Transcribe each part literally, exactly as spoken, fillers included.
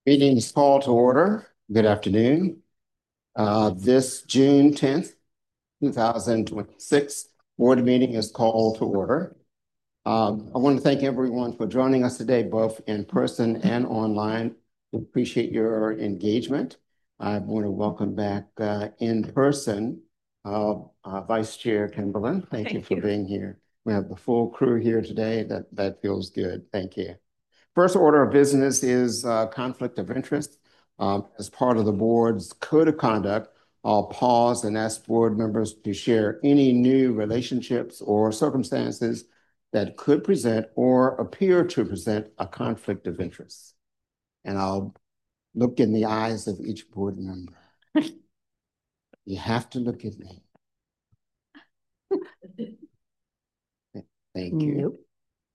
Meeting is called to order. Good afternoon. Uh, this June tenth, two thousand twenty-six board meeting is called to order. Um, I want to thank everyone for joining us today, both in person and online. We appreciate your engagement. I want to welcome back uh, in person uh, uh, Vice Chair Kimberlin. Thank, thank you for you. being here. We have the full crew here today. That, that feels good. Thank you. First order of business is uh, conflict of interest. Um, as part of the board's code of conduct, I'll pause and ask board members to share any new relationships or circumstances that could present or appear to present a conflict of interest. And I'll look in the eyes of each board member. You have to look at me. Thank you. Nope.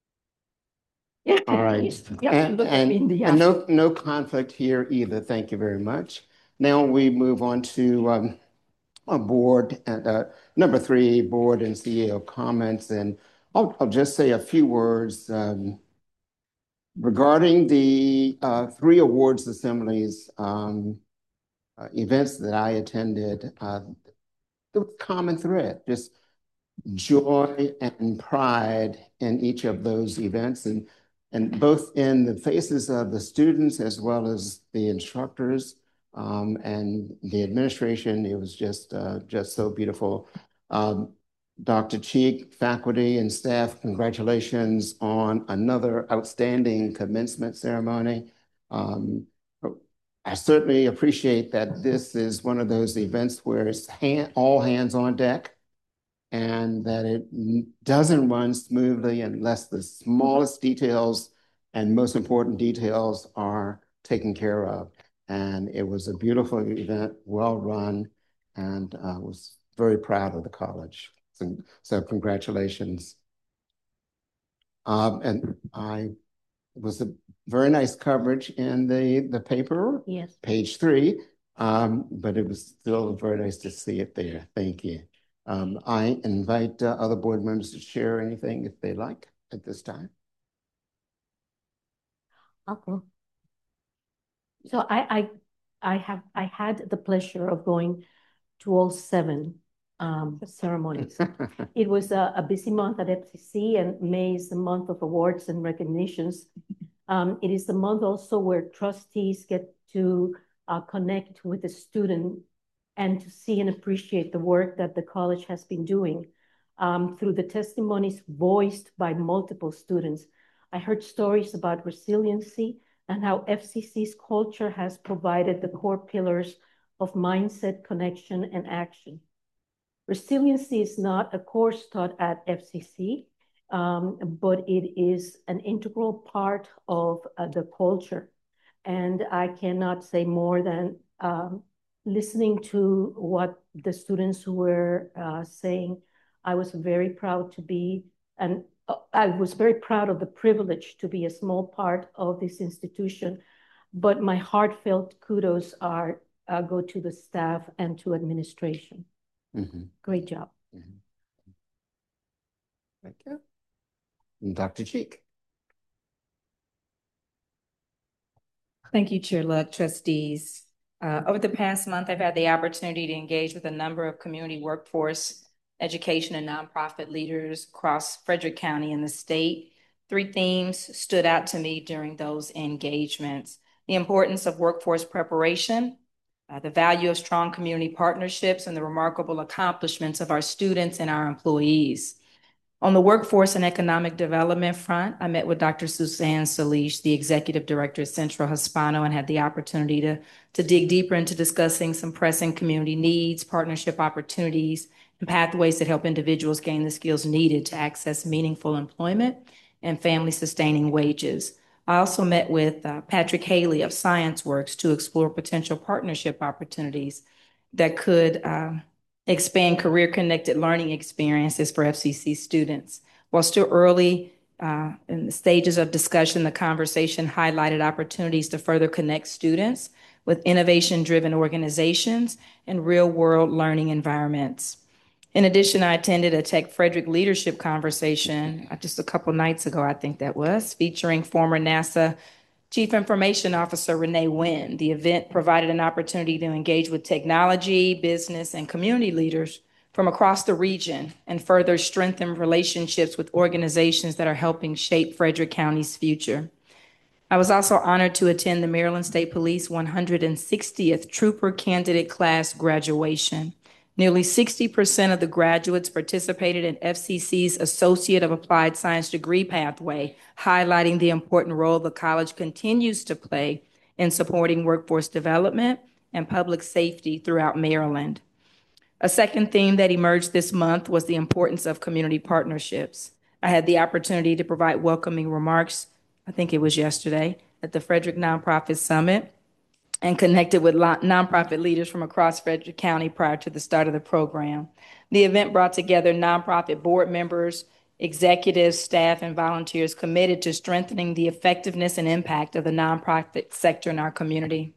All right. And, and, and no, no conflict here either. Thank you very much. Now we move on to um, a board and uh, number three, board and C E O comments. And I'll, I'll just say a few words um, regarding the uh, three awards assemblies um, uh, events that I attended. Uh, the common thread, just joy and pride in each of those events, and and both in the faces of the students as well as the instructors um, and the administration. It was just uh, just so beautiful. Um, Doctor Cheek, faculty and staff, congratulations on another outstanding commencement ceremony. Um, I certainly appreciate that this is one of those events where it's hand, all hands on deck, and that it doesn't run smoothly unless the smallest details and most important details are taken care of. And it was a beautiful event, well run, and I uh, was very proud of the college. So, so congratulations. Um, and I it was a very nice coverage in the, the paper, yes, page three, um, but it was still very nice to see it there. Thank you. Um, I invite uh, other board members to share anything if they like at this time. Okay. So I, I, I have, I had the pleasure of going to all seven um, ceremonies. It was a, a busy month at F C C, and May is the month of awards and recognitions. Um, it is the month also where trustees get to uh, connect with the student and to see and appreciate the work that the college has been doing. Um, through the testimonies voiced by multiple students, I heard stories about resiliency and how F C C's culture has provided the core pillars of mindset, connection, and action. Resiliency is not a course taught at F C C, um, but it is an integral part of uh, the culture. And I cannot say more than um, listening to what the students were uh, saying. I was very proud to be, and uh, I was very proud of the privilege to be a small part of this institution. But my heartfelt kudos are uh, go to the staff and to administration. Mm-hmm. Great job. Mm-hmm. Thank you. And Doctor Cheek. Thank you, Chair Luck, trustees. Uh, over the past month, I've had the opportunity to engage with a number of community workforce, education, and nonprofit leaders across Frederick County and the state. Three themes stood out to me during those engagements: the importance of workforce preparation, uh, the value of strong community partnerships, and the remarkable accomplishments of our students and our employees. On the workforce and economic development front, I met with Doctor Suzanne Salish, the executive director at Central Hispano, and had the opportunity to, to dig deeper into discussing some pressing community needs, partnership opportunities, and pathways that help individuals gain the skills needed to access meaningful employment and family-sustaining wages. I also met with uh, Patrick Haley of ScienceWorks to explore potential partnership opportunities that could uh, expand career-connected learning experiences for F C C students. While still early uh, in the stages of discussion, the conversation highlighted opportunities to further connect students with innovation-driven organizations and real-world learning environments. In addition, I attended a Tech Frederick leadership conversation uh, just a couple nights ago, I think that was, featuring former NASA Chief Information Officer Renee Wynn. The event provided an opportunity to engage with technology, business, and community leaders from across the region and further strengthen relationships with organizations that are helping shape Frederick County's future. I was also honored to attend the Maryland State Police one hundred sixtieth Trooper Candidate Class graduation. Nearly sixty percent of the graduates participated in F C C's Associate of Applied Science degree pathway, highlighting the important role the college continues to play in supporting workforce development and public safety throughout Maryland. A second theme that emerged this month was the importance of community partnerships. I had the opportunity to provide welcoming remarks, I think it was yesterday, at the Frederick Nonprofit Summit, and connected with nonprofit leaders from across Frederick County prior to the start of the program. The event brought together nonprofit board members, executives, staff, and volunteers committed to strengthening the effectiveness and impact of the nonprofit sector in our community.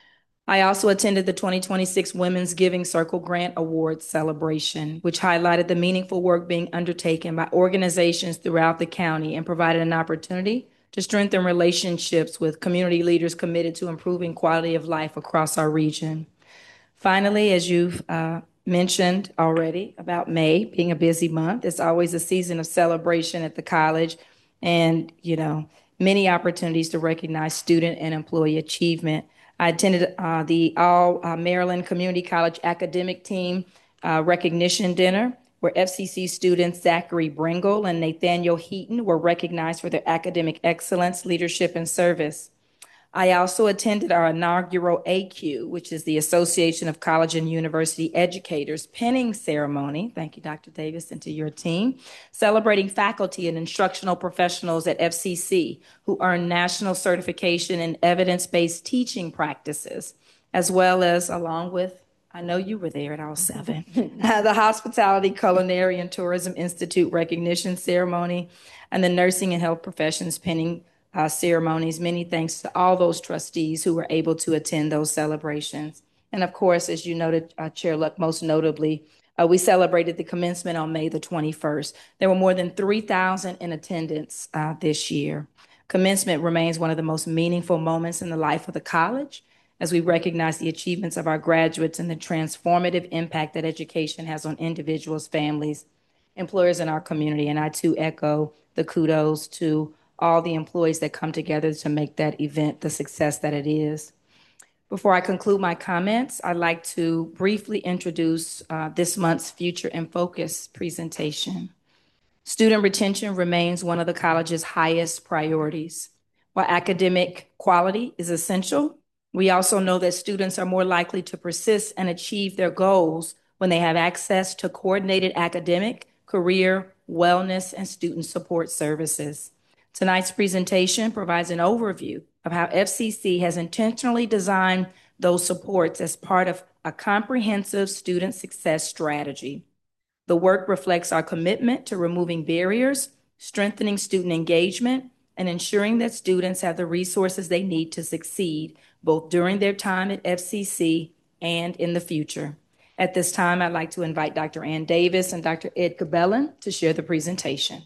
I also attended the twenty twenty-six Women's Giving Circle Grant Awards celebration, which highlighted the meaningful work being undertaken by organizations throughout the county and provided an opportunity to strengthen relationships with community leaders committed to improving quality of life across our region. Finally, as you've uh, mentioned already about May being a busy month, it's always a season of celebration at the college and, you know, many opportunities to recognize student and employee achievement. I attended uh, the All uh, Maryland Community College Academic Team uh, Recognition Dinner, where F C C students Zachary Bringle and Nathaniel Heaton were recognized for their academic excellence, leadership, and service. I also attended our inaugural A Q, which is the Association of College and University Educators, pinning ceremony. Thank you, Doctor Davis, and to your team, celebrating faculty and instructional professionals at F C C who earn national certification in evidence-based teaching practices, as well as, along with, I know you were there at all seven, uh, the Hospitality, Culinary, and Tourism Institute recognition ceremony, and the Nursing and Health Professions pinning Uh, ceremonies. Many thanks to all those trustees who were able to attend those celebrations. And of course, as you noted, uh, Chair Luck, most notably, uh, we celebrated the commencement on May the twenty-first. There were more than three thousand in attendance uh, this year. Commencement remains one of the most meaningful moments in the life of the college as we recognize the achievements of our graduates and the transformative impact that education has on individuals, families, employers in our community. And I too echo the kudos to all the employees that come together to make that event the success that it is. Before I conclude my comments, I'd like to briefly introduce uh, this month's Future in Focus presentation. Student retention remains one of the college's highest priorities. While academic quality is essential, we also know that students are more likely to persist and achieve their goals when they have access to coordinated academic, career, wellness, and student support services. Tonight's presentation provides an overview of how F C C has intentionally designed those supports as part of a comprehensive student success strategy. The work reflects our commitment to removing barriers, strengthening student engagement, and ensuring that students have the resources they need to succeed, both during their time at F C C and in the future. At this time, I'd like to invite Doctor Ann Davis and Doctor Ed Cabellin to share the presentation.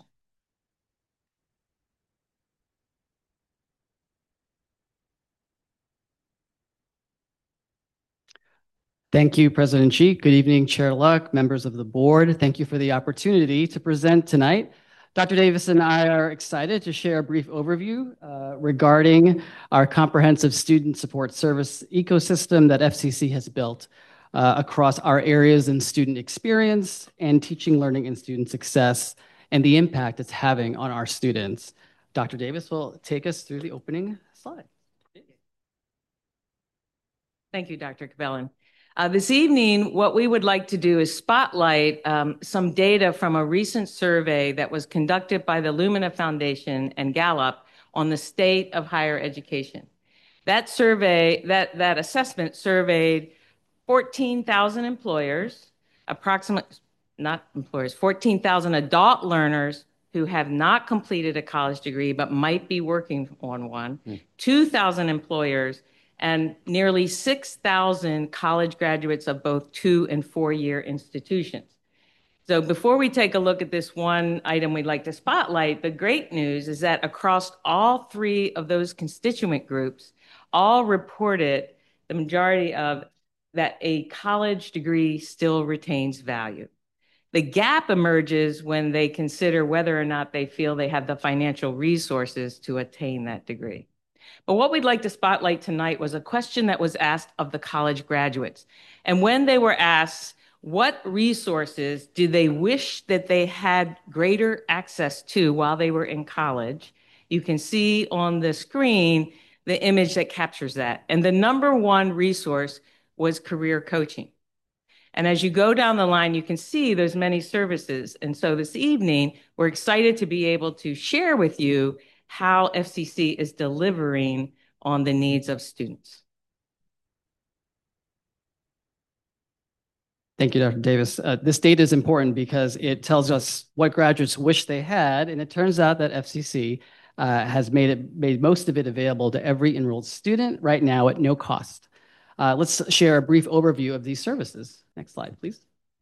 Thank you, President Cheek. Good evening, Chair Luck, members of the board. Thank you for the opportunity to present tonight. Doctor Davis and I are excited to share a brief overview uh, regarding our comprehensive student support service ecosystem that F C C has built uh, across our areas in student experience and teaching, learning, and student success, and the impact it's having on our students. Doctor Davis will take us through the opening slide. Thank you, Doctor Cabellin. Uh, this evening, what we would like to do is spotlight um, some data from a recent survey that was conducted by the Lumina Foundation and Gallup on the state of higher education. That survey, that, that assessment surveyed fourteen thousand employers, approximately, not employers, fourteen thousand adult learners who have not completed a college degree but might be working on one, mm. two thousand employers, and nearly six thousand college graduates of both two and four year institutions. So before we take a look at this one item we'd like to spotlight, the great news is that across all three of those constituent groups, all reported the majority of that a college degree still retains value. The gap emerges when they consider whether or not they feel they have the financial resources to attain that degree. But what we'd like to spotlight tonight was a question that was asked of the college graduates. And when they were asked, what resources do they wish that they had greater access to while they were in college? You can see on the screen the image that captures that. And the number one resource was career coaching. And as you go down the line, you can see there's many services. And so this evening, we're excited to be able to share with you how F C C is delivering on the needs of students. Thank you, Doctor Davis. Uh, this data is important because it tells us what graduates wish they had, and it turns out that F C C uh, has made it made most of it available to every enrolled student right now at no cost. Uh, let's share a brief overview of these services. Next slide, please.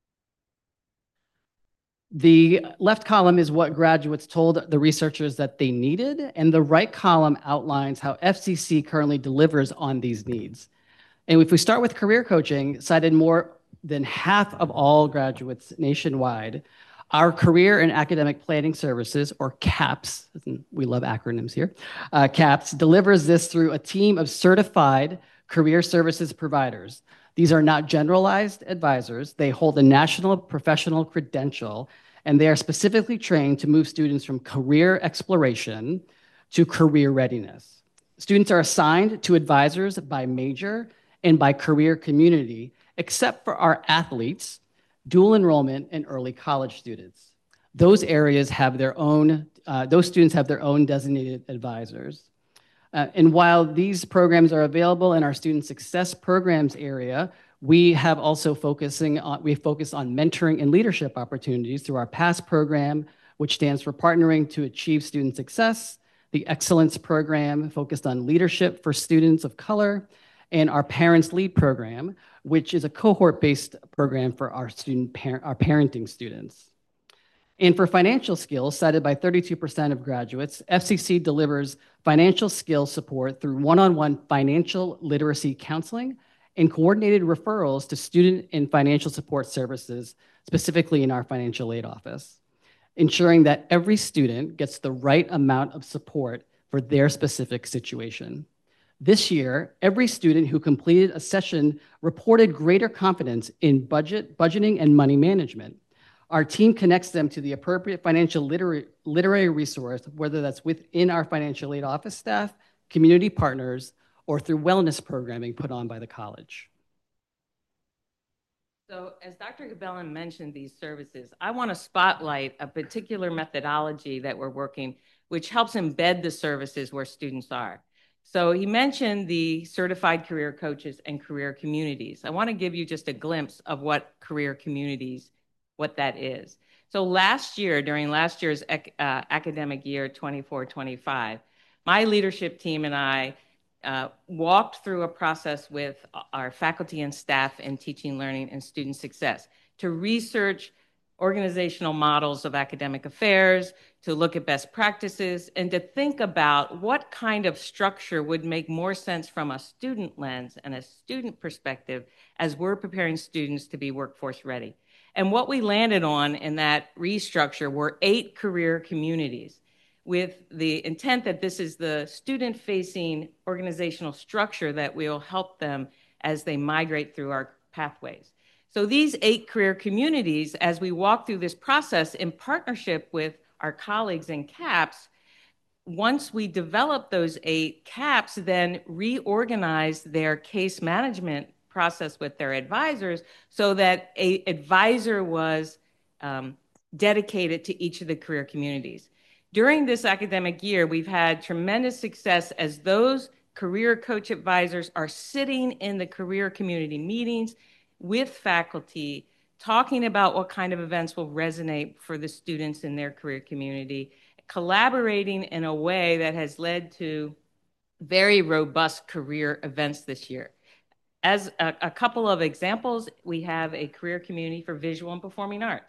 The left column is what graduates told the researchers that they needed, and the right column outlines how F C C currently delivers on these needs. And if we start with career coaching, cited more than half of all graduates nationwide, our Career and Academic Planning Services, or CAPS, we love acronyms here, uh, CAPS delivers this through a team of certified career services providers. These are not generalized advisors. They hold a national professional credential, and they are specifically trained to move students from career exploration to career readiness. Students are assigned to advisors by major and by career community, except for our athletes, dual enrollment, and early college students. Those areas have their own, uh, those students have their own designated advisors. Uh, and while these programs are available in our student success programs area, we have also focusing on, we focus on mentoring and leadership opportunities through our PASS program, which stands for Partnering to Achieve Student Success, the Excellence program focused on leadership for students of color, and our Parents Lead program, which is a cohort-based program for our student par our parenting students. And for financial skills, cited by thirty-two percent of graduates, F C C delivers financial skills support through one-on-one financial literacy counseling and coordinated referrals to student and financial support services, specifically in our financial aid office, ensuring that every student gets the right amount of support for their specific situation. This year, every student who completed a session reported greater confidence in budget, budgeting, and money management. Our team connects them to the appropriate financial literary, literary resource, whether that's within our financial aid office staff, community partners, or through wellness programming put on by the college. So as Doctor Cabellon mentioned these services, I want to spotlight a particular methodology that we're working, which helps embed the services where students are. So he mentioned the certified career coaches and career communities. I want to give you just a glimpse of what career communities, what that is. So last year, during last year's uh, academic year twenty-four twenty-five, my leadership team and I uh, walked through a process with our faculty and staff in teaching, learning, and student success to research organizational models of academic affairs, to look at best practices, and to think about what kind of structure would make more sense from a student lens and a student perspective as we're preparing students to be workforce ready. And what we landed on in that restructure were eight career communities, with the intent that this is the student-facing organizational structure that will help them as they migrate through our pathways. So these eight career communities, as we walk through this process in partnership with our colleagues in CAPS, once we develop those eight, CAPS then reorganize their case management process with their advisors so that an advisor was um, dedicated to each of the career communities. During this academic year, we've had tremendous success as those career coach advisors are sitting in the career community meetings with faculty, talking about what kind of events will resonate for the students in their career community, collaborating in a way that has led to very robust career events this year. As a, a couple of examples, we have a career community for visual and performing arts.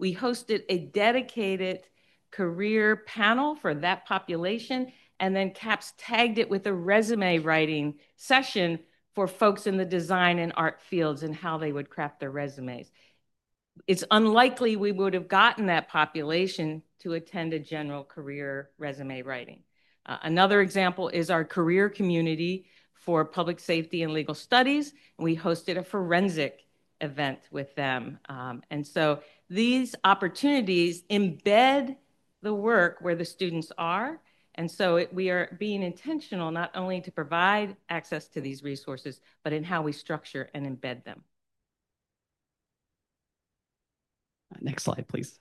We hosted a dedicated career panel for that population, and then CAPS tagged it with a resume writing session for folks in the design and art fields and how they would craft their resumes. It's unlikely we would have gotten that population to attend a general career resume writing. Uh, another example is our career community for public safety and legal studies. And we hosted a forensic event with them. Um, and so these opportunities embed the work where the students are. And so it, we are being intentional not only to provide access to these resources, but in how we structure and embed them. Next slide, please.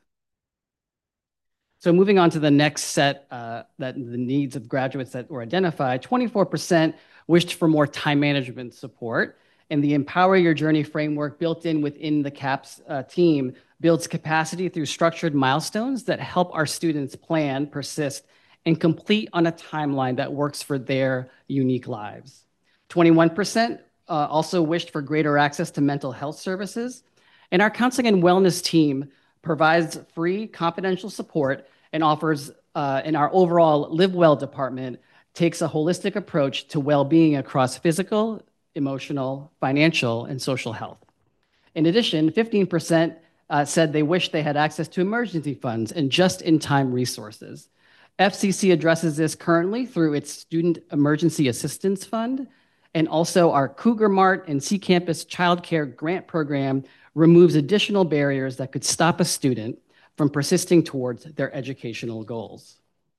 So moving on to the next set, uh, that the needs of graduates that were identified, twenty-four percent wished for more time management support, and the Empower Your Journey framework built in within the CAPS uh, team builds capacity through structured milestones that help our students plan, persist, and complete on a timeline that works for their unique lives. twenty-one percent uh, also wished for greater access to mental health services, and our counseling and wellness team provides free confidential support and offers, uh, and our overall Live Well department takes a holistic approach to well-being across physical, emotional, financial, and social health. In addition, fifteen percent uh, said they wish they had access to emergency funds and just-in-time resources. F C C addresses this currently through its Student Emergency Assistance Fund, and also our Cougar Mart and C Campus Childcare Grant Program removes additional barriers that could stop a student from persisting towards their educational goals.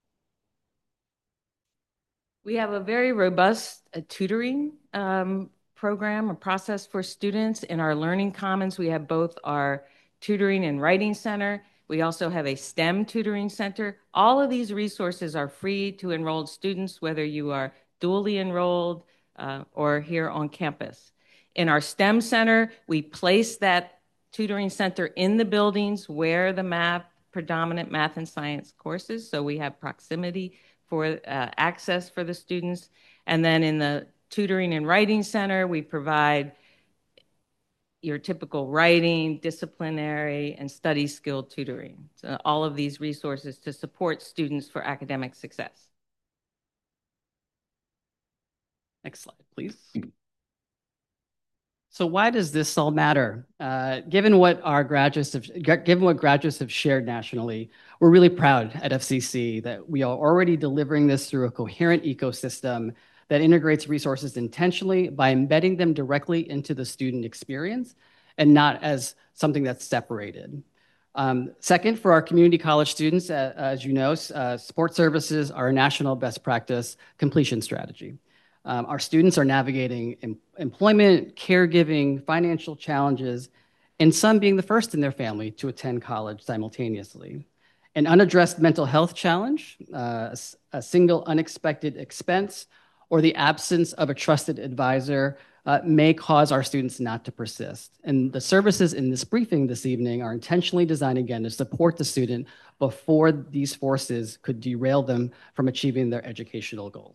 We have a very robust uh, tutoring um, program or process for students. In our Learning Commons, we have both our tutoring and writing center. We also have a STEM tutoring center. All of these resources are free to enrolled students, whether you are dually enrolled uh, or here on campus. In our STEM center, we place that tutoring center in the buildings where the math, predominant math and science courses, so we have proximity for uh, access for the students. And then in the tutoring and writing center, we provide your typical writing, disciplinary, and study skill tutoring. So all of these resources to support students for academic success. Next slide, please. So why does this all matter? Uh, given what our graduates have, given what graduates have shared nationally, we're really proud at F C C that we are already delivering this through a coherent ecosystem that integrates resources intentionally by embedding them directly into the student experience and not as something that's separated. Um, second, for our community college students, uh, as you know, uh, support services are a national best practice completion strategy. Um, our students are navigating em employment, caregiving, financial challenges, and some being the first in their family to attend college simultaneously. An unaddressed mental health challenge, uh, a, a single unexpected expense, or the absence of a trusted advisor uh, may cause our students not to persist. And the services in this briefing this evening are intentionally designed, again, to support the student before these forces could derail them from achieving their educational goals.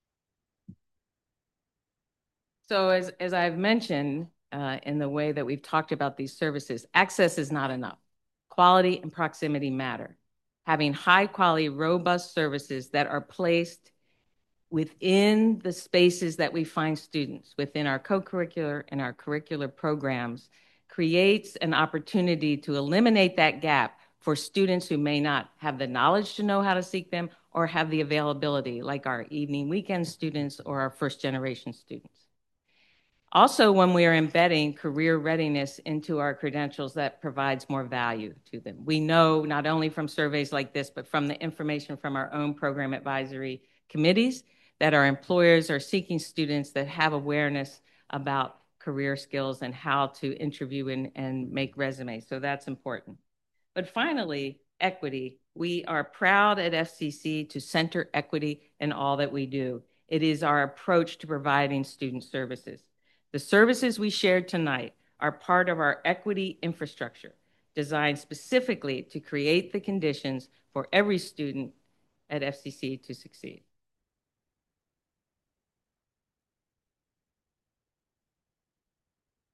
So as, as I've mentioned uh, in the way that we've talked about these services, access is not enough. Quality and proximity matter. Having high quality, robust services that are placed within the spaces that we find students, within our co-curricular and our curricular programs, creates an opportunity to eliminate that gap for students who may not have the knowledge to know how to seek them or have the availability, like our evening weekend students or our first generation students. Also, when we are embedding career readiness into our credentials, that provides more value to them. We know not only from surveys like this, but from the information from our own program advisory committees that our employers are seeking students that have awareness about career skills and how to interview and, and make resumes. So that's important. But finally, equity. We are proud at F C C to center equity in all that we do. It is our approach to providing student services. The services we shared tonight are part of our equity infrastructure, designed specifically to create the conditions for every student at F C C to succeed.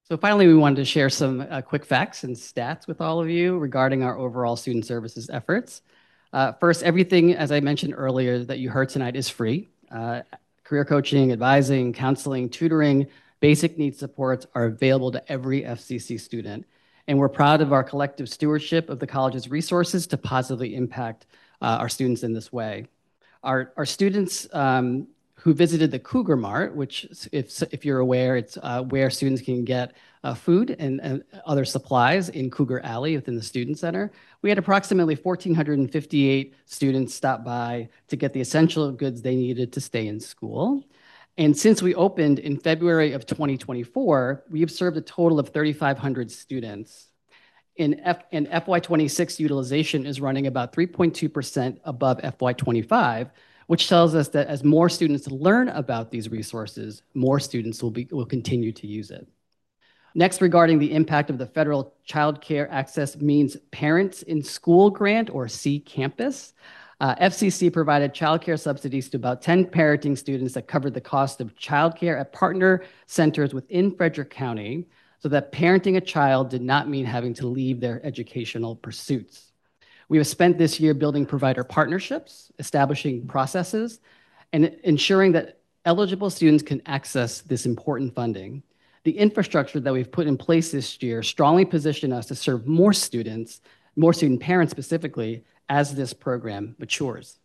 So finally, we wanted to share some uh, quick facts and stats with all of you regarding our overall student services efforts. Uh, first, everything, as I mentioned earlier, that you heard tonight is free. Uh, career coaching, advising, counseling, tutoring, basic needs supports are available to every F C C student. And we're proud of our collective stewardship of the college's resources to positively impact uh, our students in this way. Our, our students um, who visited the Cougar Mart, which, if, if you're aware, it's uh, where students can get uh, food and, and other supplies in Cougar Alley within the Student Center. We had approximately one thousand four hundred fifty-eight students stop by to get the essential goods they needed to stay in school. And since we opened in February of twenty twenty-four, we have served a total of three thousand five hundred students. In, F, in F Y twenty-six, utilization is running about three point two percent above F Y twenty-five, which tells us that as more students learn about these resources, more students will, be, will continue to use it. Next, regarding the impact of the Federal Child Care Access Means Parents in School Grant, or C Campus, uh, F C C provided child care subsidies to about ten parenting students that covered the cost of child care at partner centers within Frederick County, so that parenting a child did not mean having to leave their educational pursuits. We have spent this year building provider partnerships, establishing processes, and ensuring that eligible students can access this important funding. The infrastructure that we've put in place this year strongly position us to serve more students, more student parents specifically, as this program matures.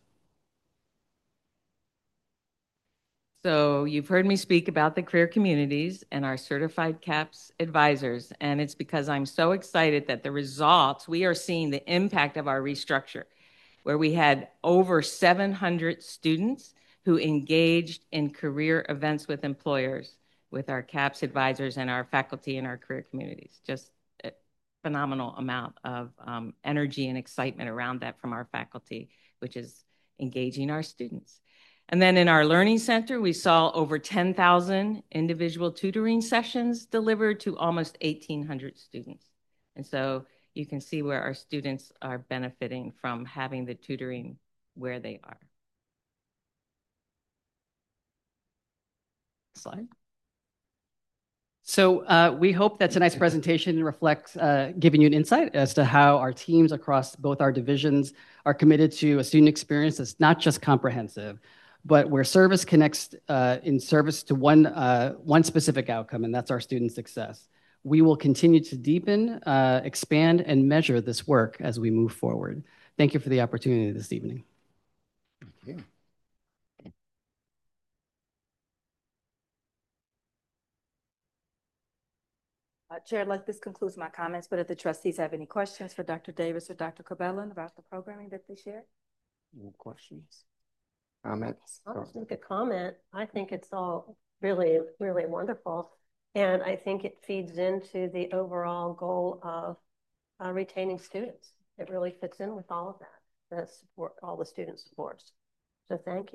So you've heard me speak about the career communities and our certified CAPS advisors, and it's because I'm so excited that the results, we are seeing the impact of our restructure, where we had over seven hundred students who engaged in career events with employers, with our CAPS advisors and our faculty in our career communities. Just a phenomenal amount of um, energy and excitement around that from our faculty, which is engaging our students. And then in our learning center, we saw over ten thousand individual tutoring sessions delivered to almost eighteen hundred students. And so you can see where our students are benefiting from having the tutoring where they are. Slide. So uh, we hope that tonight's presentation reflects uh, giving you an insight as to how our teams across both our divisions are committed to a student experience that's not just comprehensive, but where service connects uh, in service to one, uh, one specific outcome, and that's our student success. We will continue to deepen, uh, expand, and measure this work as we move forward. Thank you for the opportunity this evening. Thank you. Uh, Chair, like this concludes my comments, but if the trustees have any questions for Doctor Davis or Doctor Cabellon about the programming that they shared? Any questions? Comments? I'll just make a comment. I think it's all really, really wonderful. And I think it feeds into the overall goal of uh, retaining students. It really fits in with all of that, the support, all the student supports. So thank you.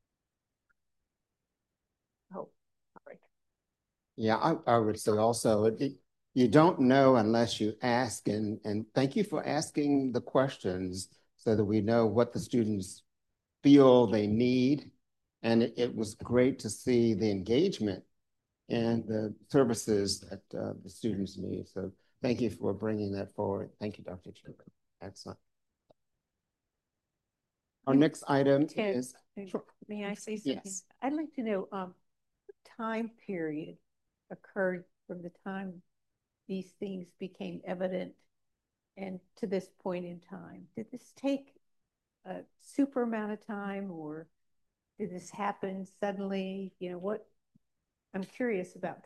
Oh, sorry. Yeah, I, I would say also, it, you don't know unless you ask, and, and thank you for asking the questions so that we know what the students feel they need. And it, it was great to see the engagement and the services that uh, the students need. So thank you for bringing that forward. Thank you, Doctor Chuka. Excellent. Our next item Ted, is, sure. May I say something? Yes. I'd like to know um, what time period occurred from the time these things became evident and to this point in time. Did this take a super amount of time, or did this happen suddenly? You know, what I'm curious about.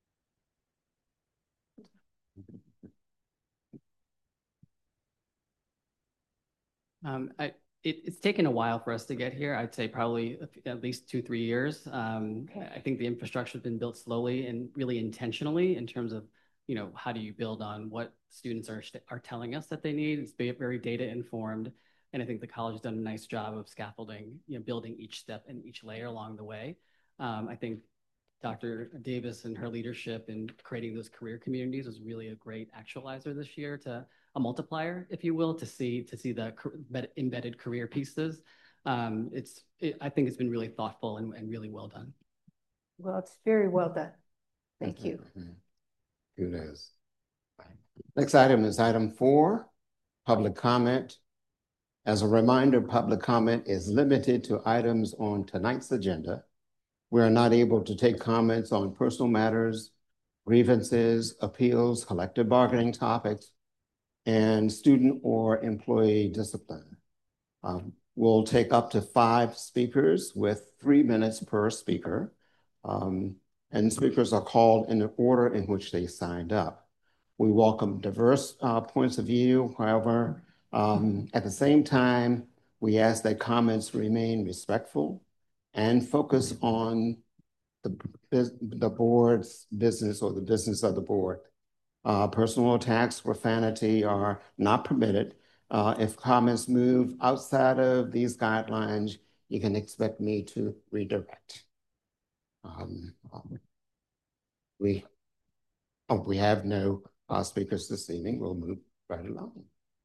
Um, I, it, it's taken a while for us to get here. I'd say probably at least two, three years. Um, okay. I think the infrastructure has been built slowly and really intentionally in terms of, you know, how do you build on what students are, are telling us that they need? It's very data informed. And I think the college has done a nice job of scaffolding, you know, building each step and each layer along the way. Um, I think Doctor Davis and her leadership in creating those career communities was really a great actualizer this year, to a multiplier, if you will, to see to see the embedded career pieces. Um, it's it, I think it's been really thoughtful and, and really well done. Well, it's very well done. Thank mm-hmm. you. Mm-hmm. Who knows? Next item is item four, public comment. As a reminder, public comment is limited to items on tonight's agenda. We are not able to take comments on personal matters, grievances, appeals, collective bargaining topics, and student or employee discipline. Um, we'll take up to five speakers with three minutes per speaker. Um, and speakers are called in the order in which they signed up. We welcome diverse uh, points of view. However, um, at the same time, we ask that comments remain respectful and focus on the, the board's business or the business of the board. Uh, personal attacks, profanity are not permitted. Uh, if comments move outside of these guidelines, you can expect me to redirect. Um, um, we, oh, we have no uh, speakers this evening. We'll move right along.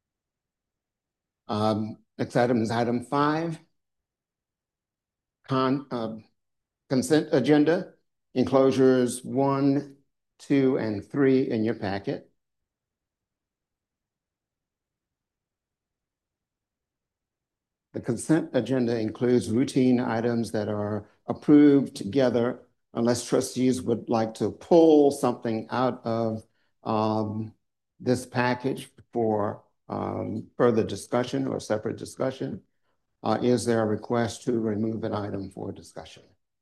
Um, next item is item five, Con, uh, consent agenda, enclosures one, two, and three in your packet. The consent agenda includes routine items that are approved together unless trustees would like to pull something out of um, this package for um, further discussion or separate discussion. Uh, is there a request to remove an item for discussion?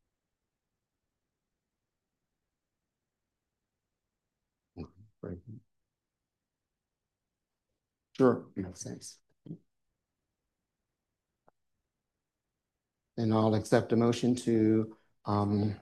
Sure, makes sense. And I'll accept a motion to um,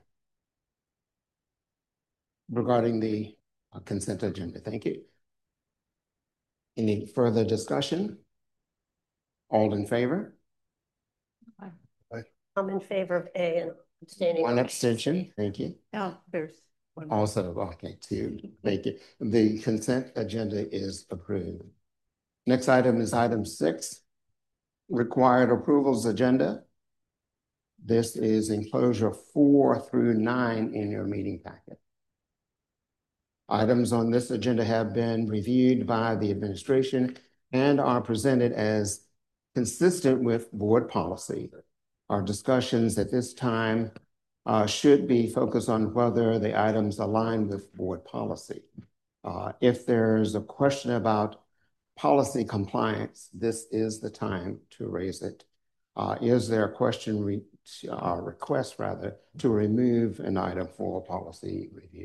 regarding the uh, consent agenda. Thank you. Any further discussion? All in favor? Aye. I'm in favor of A and abstaining. One abstention. Thank you. Oh, there's one. Also, okay, two. Thank you. The consent agenda is approved. Next item is item six, required approvals agenda. This is enclosure four through nine in your meeting packet. Items on this agenda have been reviewed by the administration and are presented as consistent with board policy. Our discussions at this time uh, should be focused on whether the items align with board policy. Uh, if there's a question about policy compliance, this is the time to raise it. Uh, is there a question, re uh, request rather, to remove an item for policy review?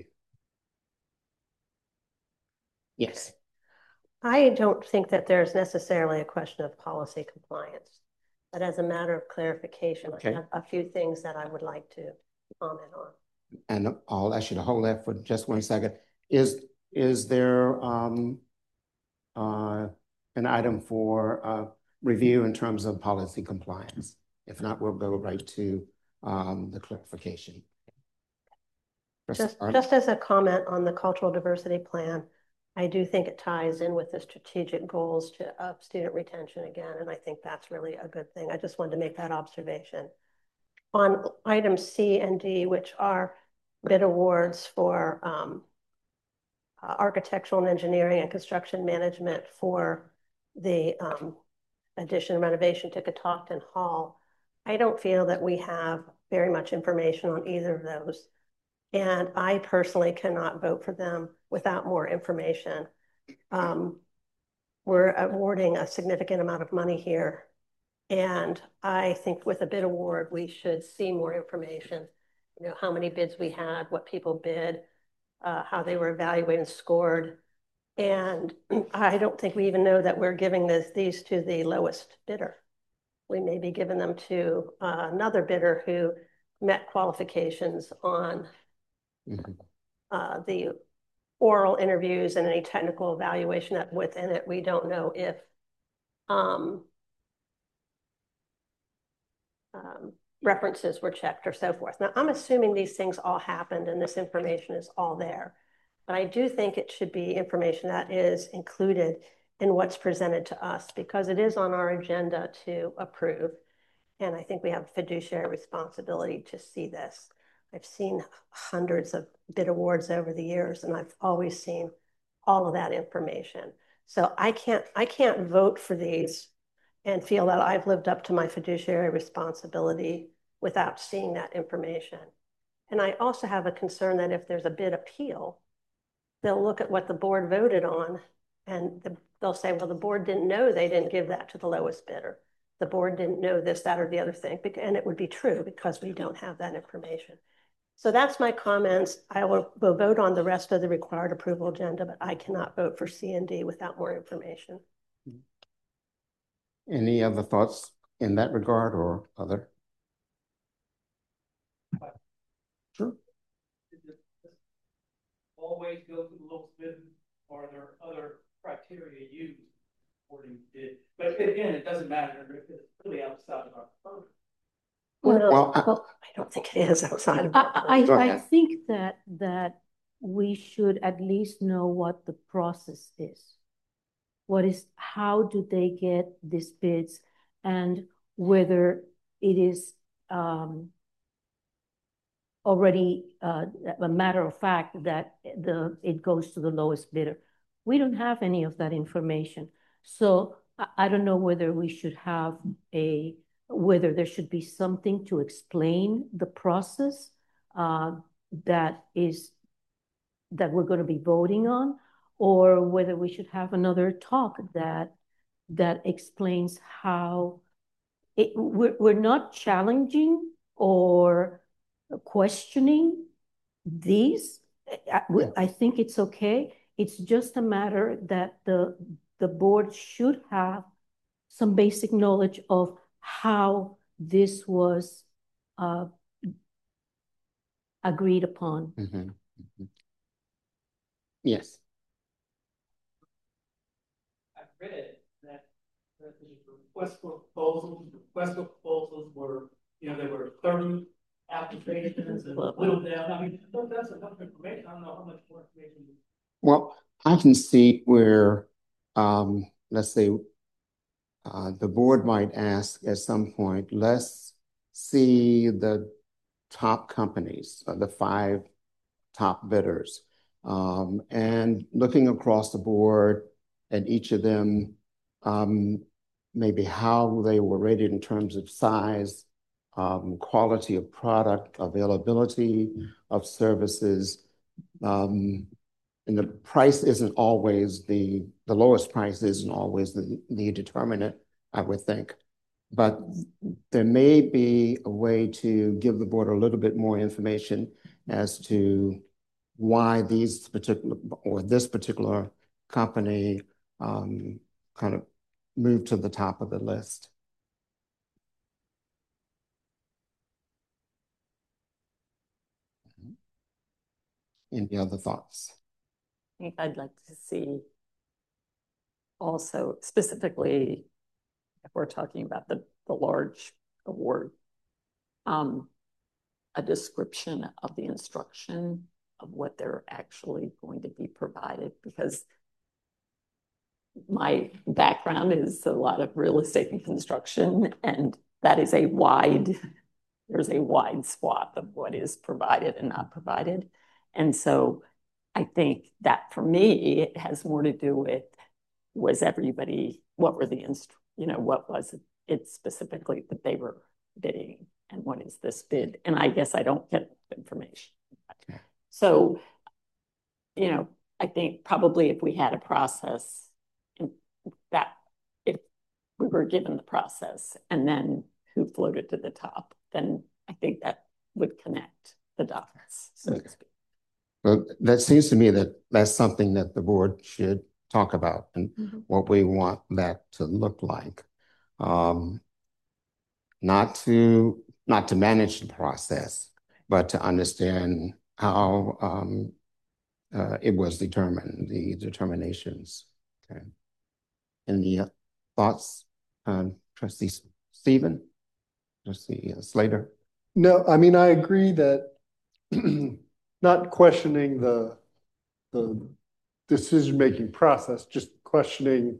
Yes. I don't think that there's necessarily a question of policy compliance, but as a matter of clarification, okay. I have a few things that I would like to comment on. And I'll ask you to hold that for just one second. Is, is there um, uh, an item for uh, review in terms of policy compliance? If not, we'll go right to um, the clarification. Just, just as a comment on the cultural diversity plan, I do think it ties in with the strategic goals to, of student retention again, and I think that's really a good thing. I just wanted to make that observation. On items C and D, which are bid awards for um, uh, architectural and engineering and construction management for the um, addition and renovation to Catoctin Hall, I don't feel that we have very much information on either of those. And I personally cannot vote for them without more information. Um, we're awarding a significant amount of money here. And I think with a bid award, we should see more information. You know, how many bids we had, what people bid, uh, how they were evaluated and scored. And I don't think we even know that we're giving this, these to the lowest bidder. We may be giving them to uh, another bidder who met qualifications on Mm-hmm. uh, the oral interviews and any technical evaluation that within it. We don't know if um, um, references were checked or so forth. Now, I'm assuming these things all happened and this information is all there, but I do think it should be information that is included in what's presented to us because it is on our agenda to approve. And I think we have a fiduciary responsibility to see this. I've seen hundreds of bid awards over the years, and I've always seen all of that information. So I can't, I can't vote for these and feel that I've lived up to my fiduciary responsibility without seeing that information. And I also have a concern that if there's a bid appeal, they'll look at what the board voted on, and the, they'll say, well, the board didn't know they didn't give that to the lowest bidder. The board didn't know this, that, or the other thing. And it would be true because we don't have that information. So that's my comments. I will, will vote on the rest of the required approval agenda, but I cannot vote for C and D without more information. Any other thoughts in that regard or other? Sure. Does it always go to the lowest bid, or are there other criteria used according to bid? But again, it doesn't matter if it's really outside of our purview. Well, Well, I, well, I don't think it is outside of I, Go I, I ahead. think that that we should at least know what the process is. What is, how do they get these bids, and whether it is um, already uh, a matter of fact that the it goes to the lowest bidder. We don't have any of that information. So I, I don't know whether we should have a, whether there should be something to explain the process uh, that is, that we're going to be voting on, or whether we should have another talk that that explains how it, we're, we're not challenging or questioning these. I, Yeah. I think it's okay. It's just a matter that the the board should have some basic knowledge of how this was uh, agreed upon. Mm-hmm. Mm-hmm. Yes. I've read that the request for proposals, request for proposals were, you know, there were thirty applications and whittled down. I mean, that's enough information. I don't know how much more information. Well, I can see where, um, let's say, uh, the board might ask at some point, let's see the top companies, uh, the five top bidders, um, and looking across the board at each of them, um, maybe how they were rated in terms of size, um, quality of product, availability of services, um, and the price isn't always the, the lowest price isn't always the, the determinant, I would think. But there may be a way to give the board a little bit more information as to why these particular, or this particular company um, kind of moved to the top of the list. Any other thoughts? I think I'd like to see also specifically, if we're talking about the, the large award, um, a description of the instruction of what they're actually going to be provided, because my background is a lot of real estate and construction, and that is a wide, there's a wide swath of what is provided and not provided. And so I think that for me, it has more to do with, was everybody, what were the, inst you know, what was it specifically that they were bidding, and what is this bid? And I guess I don't get information. So, you know, I think probably if we had a process that, if we were given the process and then who floated to the top, then I think that would connect the dots, so to speak. Well, that seems to me that that's something that the board should talk about, and mm-hmm. what we want that to look like. Um, not to not to manage the process, but to understand how um, uh, it was determined, the determinations. Okay. Any uh, thoughts, um, Trustee Stephen, Trustee uh, Slater? No, I mean, I agree that not questioning the the decision-making process, just questioning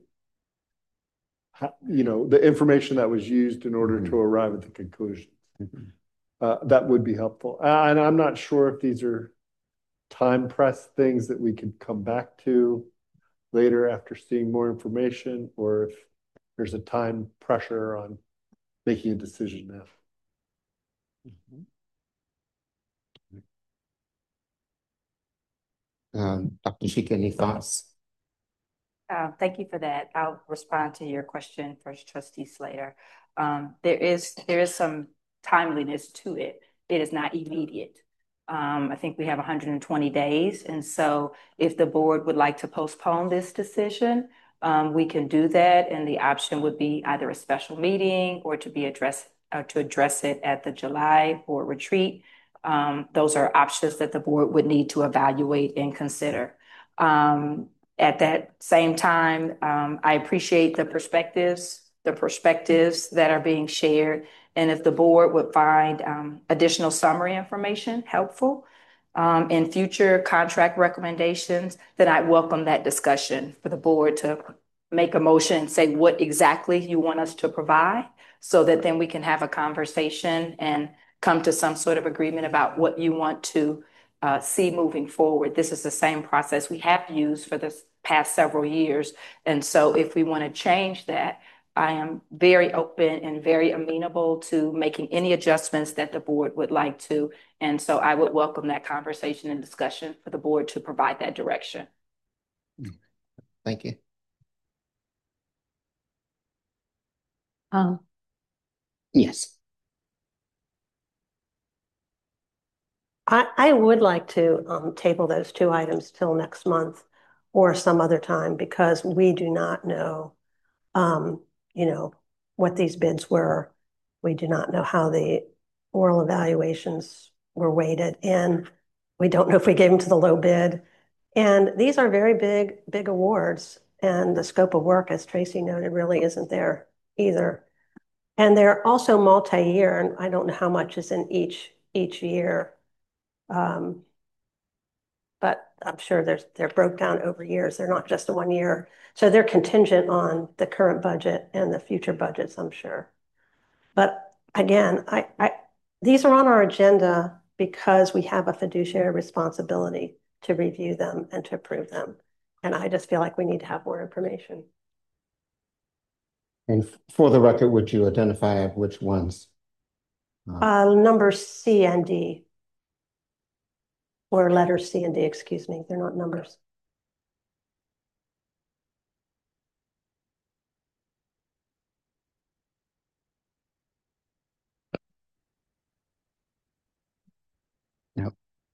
how, you know, the information that was used in order mm-hmm. to arrive at the conclusion. Mm-hmm. uh, that would be helpful. Uh, and I'm not sure if these are time press things that we could come back to later after seeing more information, or if there's a time pressure on making a decision now. Mm-hmm. Um, Doctor Sheik, any thoughts? Uh, thank you for that. I'll respond to your question first, Trustee Slater. Um, there is there is some timeliness to it. It is not immediate. Um, I think we have one hundred twenty days, and so if the board would like to postpone this decision, um, we can do that, and the option would be either a special meeting or to be addressed uh, to address it at the July board retreat. Um, those are options that the board would need to evaluate and consider. Um, At that same time, um, I appreciate the perspectives, the perspectives that are being shared. And if the board would find um, additional summary information helpful um, in future contract recommendations, then I welcome that discussion for the board to make a motion and say what exactly you want us to provide, so that then we can have a conversation and come to some sort of agreement about what you want to Uh, see moving forward. This is the same process we have used for the past several years. And so if we want to change that, I am very open and very amenable to making any adjustments that the board would like to. And so I would welcome that conversation and discussion for the board to provide that direction. Thank you. Um, yes. I, I would like to um, table those two items till next month or some other time, because we do not know, um, you know, what these bids were. We do not know how the oral evaluations were weighted, and we don't know if we gave them to the low bid. And these are very big, big awards, and the scope of work, as Tracy noted, really isn't there either. And they're also multi-year, and I don't know how much is in each each year. Um, but I'm sure there's they're broke down over years. They're not just a one year. So they're contingent on the current budget and the future budgets, I'm sure. But again, I, I these are on our agenda because we have a fiduciary responsibility to review them and to approve them. And I just feel like we need to have more information. And for the record, would you identify which ones? Uh, uh, number C and D. Or letters C and D, excuse me. They're not numbers. Yep.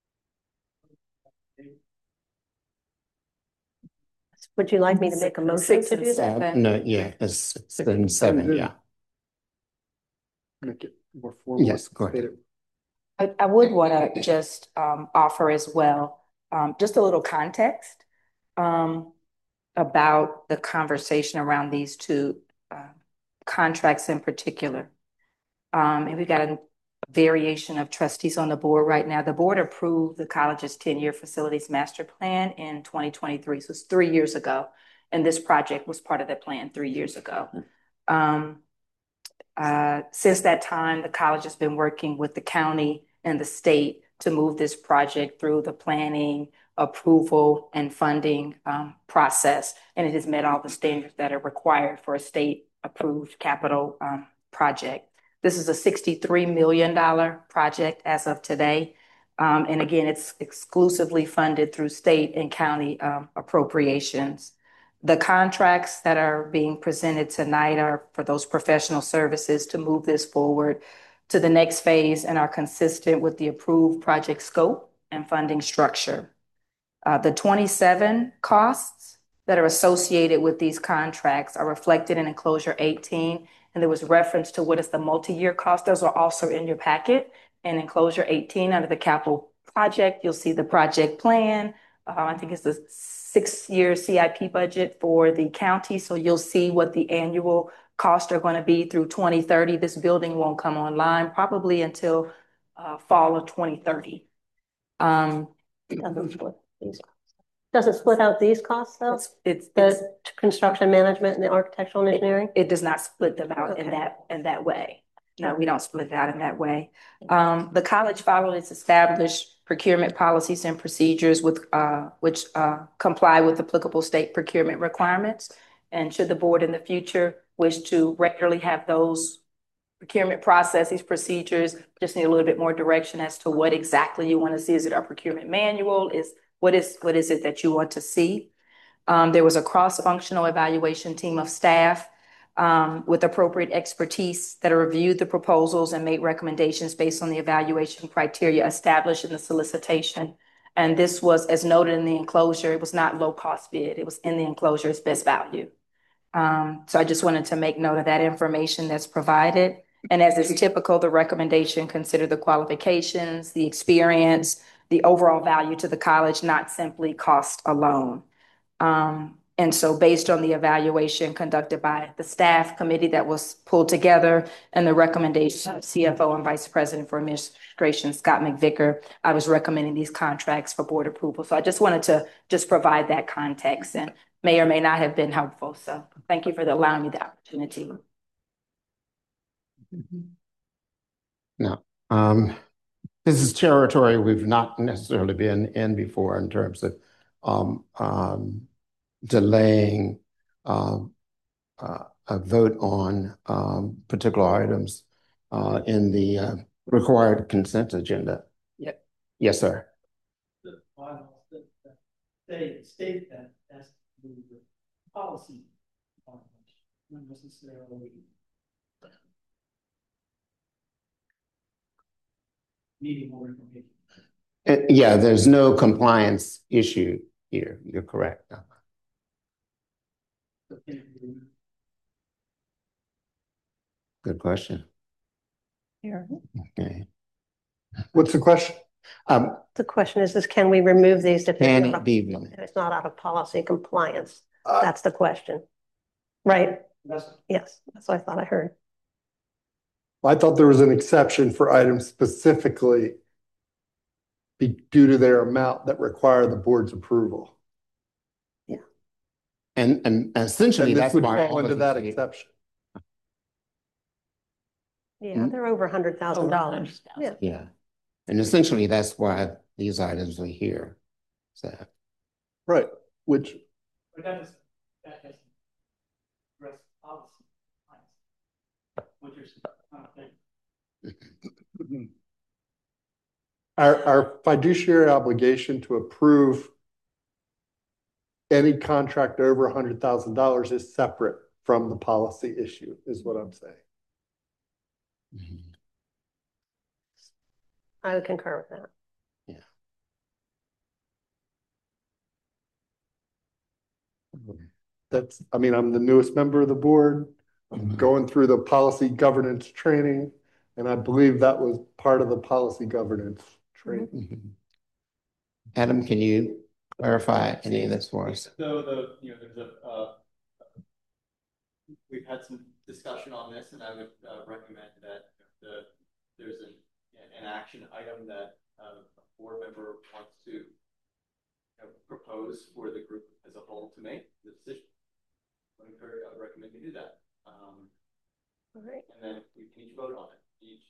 Would you like me to make a motion to do that? Uh, no, yeah, it's six and seven, yeah. Make it more formal. Yes, go ahead. I, I would want to just um, offer as well, um, just a little context um, about the conversation around these two uh, contracts in particular. Um, and we've got a variation of trustees on the board right now. The board approved the college's ten-year facilities master plan in twenty twenty-three, so it's three years ago. And this project was part of that plan three years ago. Um, uh, since that time, the college has been working with the county and the state to move this project through the planning, approval, and funding um, process. And it has met all the standards that are required for a state-approved capital um, project. This is a sixty-three million dollars project as of today. Um, and again, it's exclusively funded through state and county um, appropriations. The contracts that are being presented tonight are for those professional services to move this forward to the next phase and are consistent with the approved project scope and funding structure. Uh, the twenty-seven costs that are associated with these contracts are reflected in enclosure eighteen. And there was reference to what is the multi-year cost. Those are also in your packet. In enclosure eighteen, under the capital project, you'll see the project plan. Uh, I think it's the six-year C I P budget for the county. So you'll see what the annual costs are going to be through twenty thirty. This building won't come online probably until uh, fall of twenty thirty. Um, Doesn't split these. Does it split out these costs though? It's, it's the it's, construction management and the architectural engineering. It, it does not split them out Okay. in that in that way. No, we don't split it out in that way. Um, the college followed its established procurement policies and procedures with, uh, which, uh, comply with applicable state procurement requirements. And should the board in the future wish to regularly have those procurement processes, procedures, just need a little bit more direction as to what exactly you want to see. Is it our procurement manual? Is what is, what is it that you want to see? Um, there was a cross-functional evaluation team of staff um, with appropriate expertise that reviewed the proposals and made recommendations based on the evaluation criteria established in the solicitation. And this was, as noted in the enclosure, it was not low-cost bid. It was in the enclosure as best value. Um, so I just wanted to make note of that information that's provided. And as is typical, the recommendation considered the qualifications, the experience, the overall value to the college, not simply cost alone. Um, and so based on the evaluation conducted by the staff committee that was pulled together and the recommendation of C F O and Vice President for Administration, Scott McVicker, I was recommending these contracts for board approval. So I just wanted to just provide that context and may or may not have been helpful. So thank you for the, allowing me the opportunity. No, um, this is territory we've not necessarily been in before in terms of um, um, delaying um, uh, a vote on um, particular items uh, in the uh, required consent agenda. Yep. Yes, sir. The bylaws that, that they state that as the policy, not necessarily needing more information. Uh, yeah, there's no compliance issue here. You're correct. No. Good question. Here. Okay. What's the question? Um, The question is, is can we remove these if Can it's it not, be if removed? it's not out of policy compliance? Uh, That's the question. Right? That's, Yes, that's what I thought I heard. I thought there was an exception for items specifically be due to their amount that require the board's approval. Yeah. And, and essentially And this that's would why fall all into of that these- exception. Yeah, Mm. they're over a hundred thousand dollars. Yeah. Yeah. And essentially that's why these items are here. So Right, which but that is, that has addressed policy, which is kind of thing. our, our fiduciary obligation to approve any contract over a hundred thousand dollars is separate from the policy issue, is what I'm saying. mhm. I would concur with that. That's, I mean, I'm the newest member of the board. I'm going through the policy governance training, and I believe that was part of the policy governance training. Mhm. Adam, can you clarify any of this for us? So the, you know, there's a, uh, we've had some discussion on this, and I would uh, recommend that the, there's an, an action item that uh, a board member wants to, you know, propose for the group as a whole to make the decision. I would encourage, I would recommend you do that. Um, All right. and then we can each vote on it. Each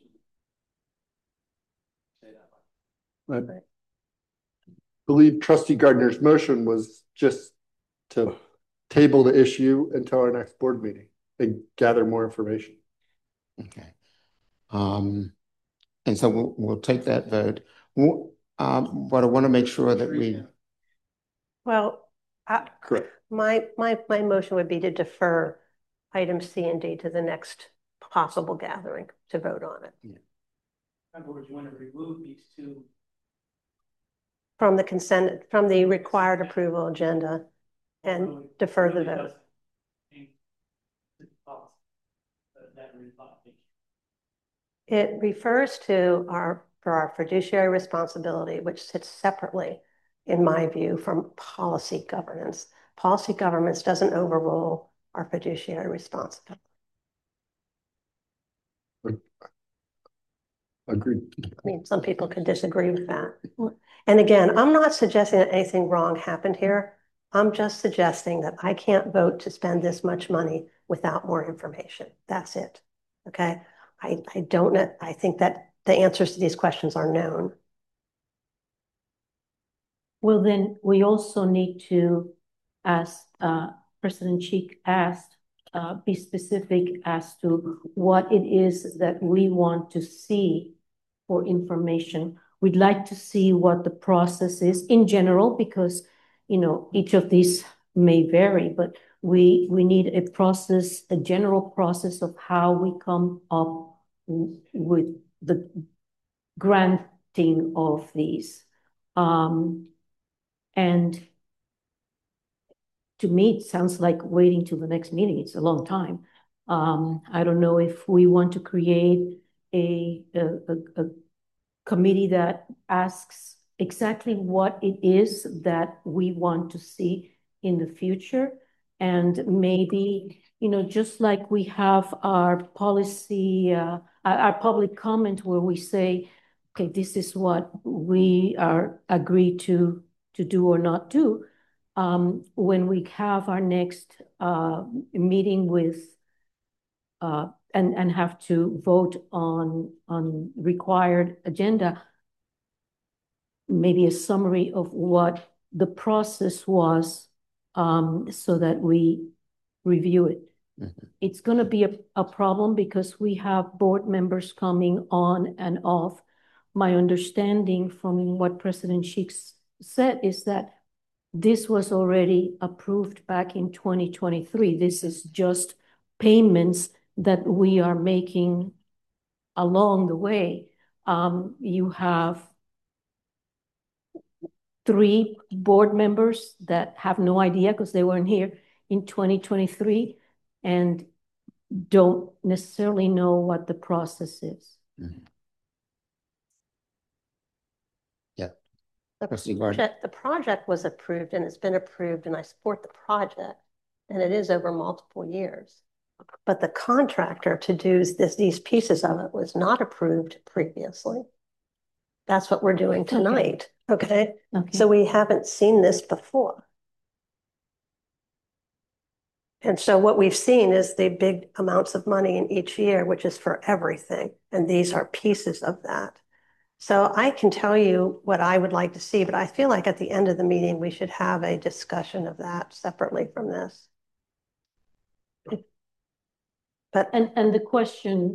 say that. I believe Trustee Gardner's motion was just to table the issue until our next board meeting and gather more information. Okay. Um, and so we'll, we'll take that vote. Um, but I want to make sure that we. Well, I, Correct. my, my, my motion would be to defer items C and D to the next possible gathering to vote on it. Yeah. In other words, you want to remove these two. From the consent, from the required approval agenda and really- defer the really vote. doesn't change the policy, but that really policy. It refers to our, for our fiduciary responsibility, which sits separately, in my view, from policy governance. Policy governance doesn't overrule our fiduciary responsibility. Agreed. I mean, some people could disagree with that. And again, I'm not suggesting that anything wrong happened here. I'm just suggesting that I can't vote to spend this much money without more information. That's it. Okay. I, I don't know. I think that the answers to these questions are known. Well, then we also need to ask, uh, President Cheek asked, uh, be specific as to what it is that we want to see for information. We'd like to see what the process is in general, because, you know, each of these may vary, but we, we need a process, a general process of how we come up with the granting of these. Um, and to me, it sounds like waiting till the next meeting. It's a long time. Um, I don't know if we want to create a, a, a, a committee that asks exactly what it is that we want to see in the future. And maybe, you know, just like we have our policy, uh, our public comment where we say, okay, this is what we are agreed to, to do or not do. Um, when we have our next uh, meeting with uh, and and have to vote on on required agenda, maybe a summary of what the process was, um, so that we review it. Mm-hmm. It's going to be a, a problem because we have board members coming on and off. My understanding from what President Cheek said is that this was already approved back in twenty twenty-three. This is just payments that we are making along the way. Um, you have three board members that have no idea because they weren't here in twenty twenty-three and don't necessarily know what the process is. Mm-hmm. The project, the project was approved and it's been approved, and I support the project, and it is over multiple years. But the contractor to do this, these pieces of it was not approved previously. That's what we're doing tonight. Okay. Okay. Okay. So we haven't seen this before. And so what we've seen is the big amounts of money in each year, which is for everything. And these are pieces of that. So I can tell you what I would like to see, but I feel like at the end of the meeting, we should have a discussion of that separately from this. But and, and the question,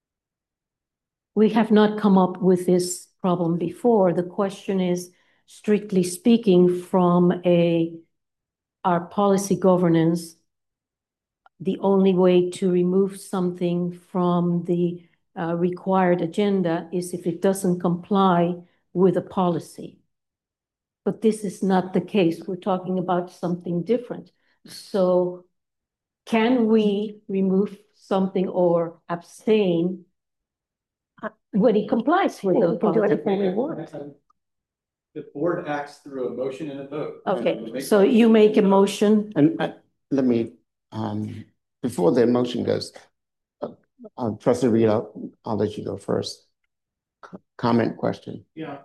we have not come up with this problem before. The question is, strictly speaking, from a our policy governance, the only way to remove something from the uh, required agenda is if it doesn't comply with a policy. But this is not the case. We're talking about something different. So can we remove something or abstain when it complies with the policy? We can do anything we want. The board acts through a motion and a vote. Okay, so you make a motion. And uh, let me, um, before the motion goes, uh, uh, Trustee Reed, I'll, I'll let you go first. C comment, question? Yeah.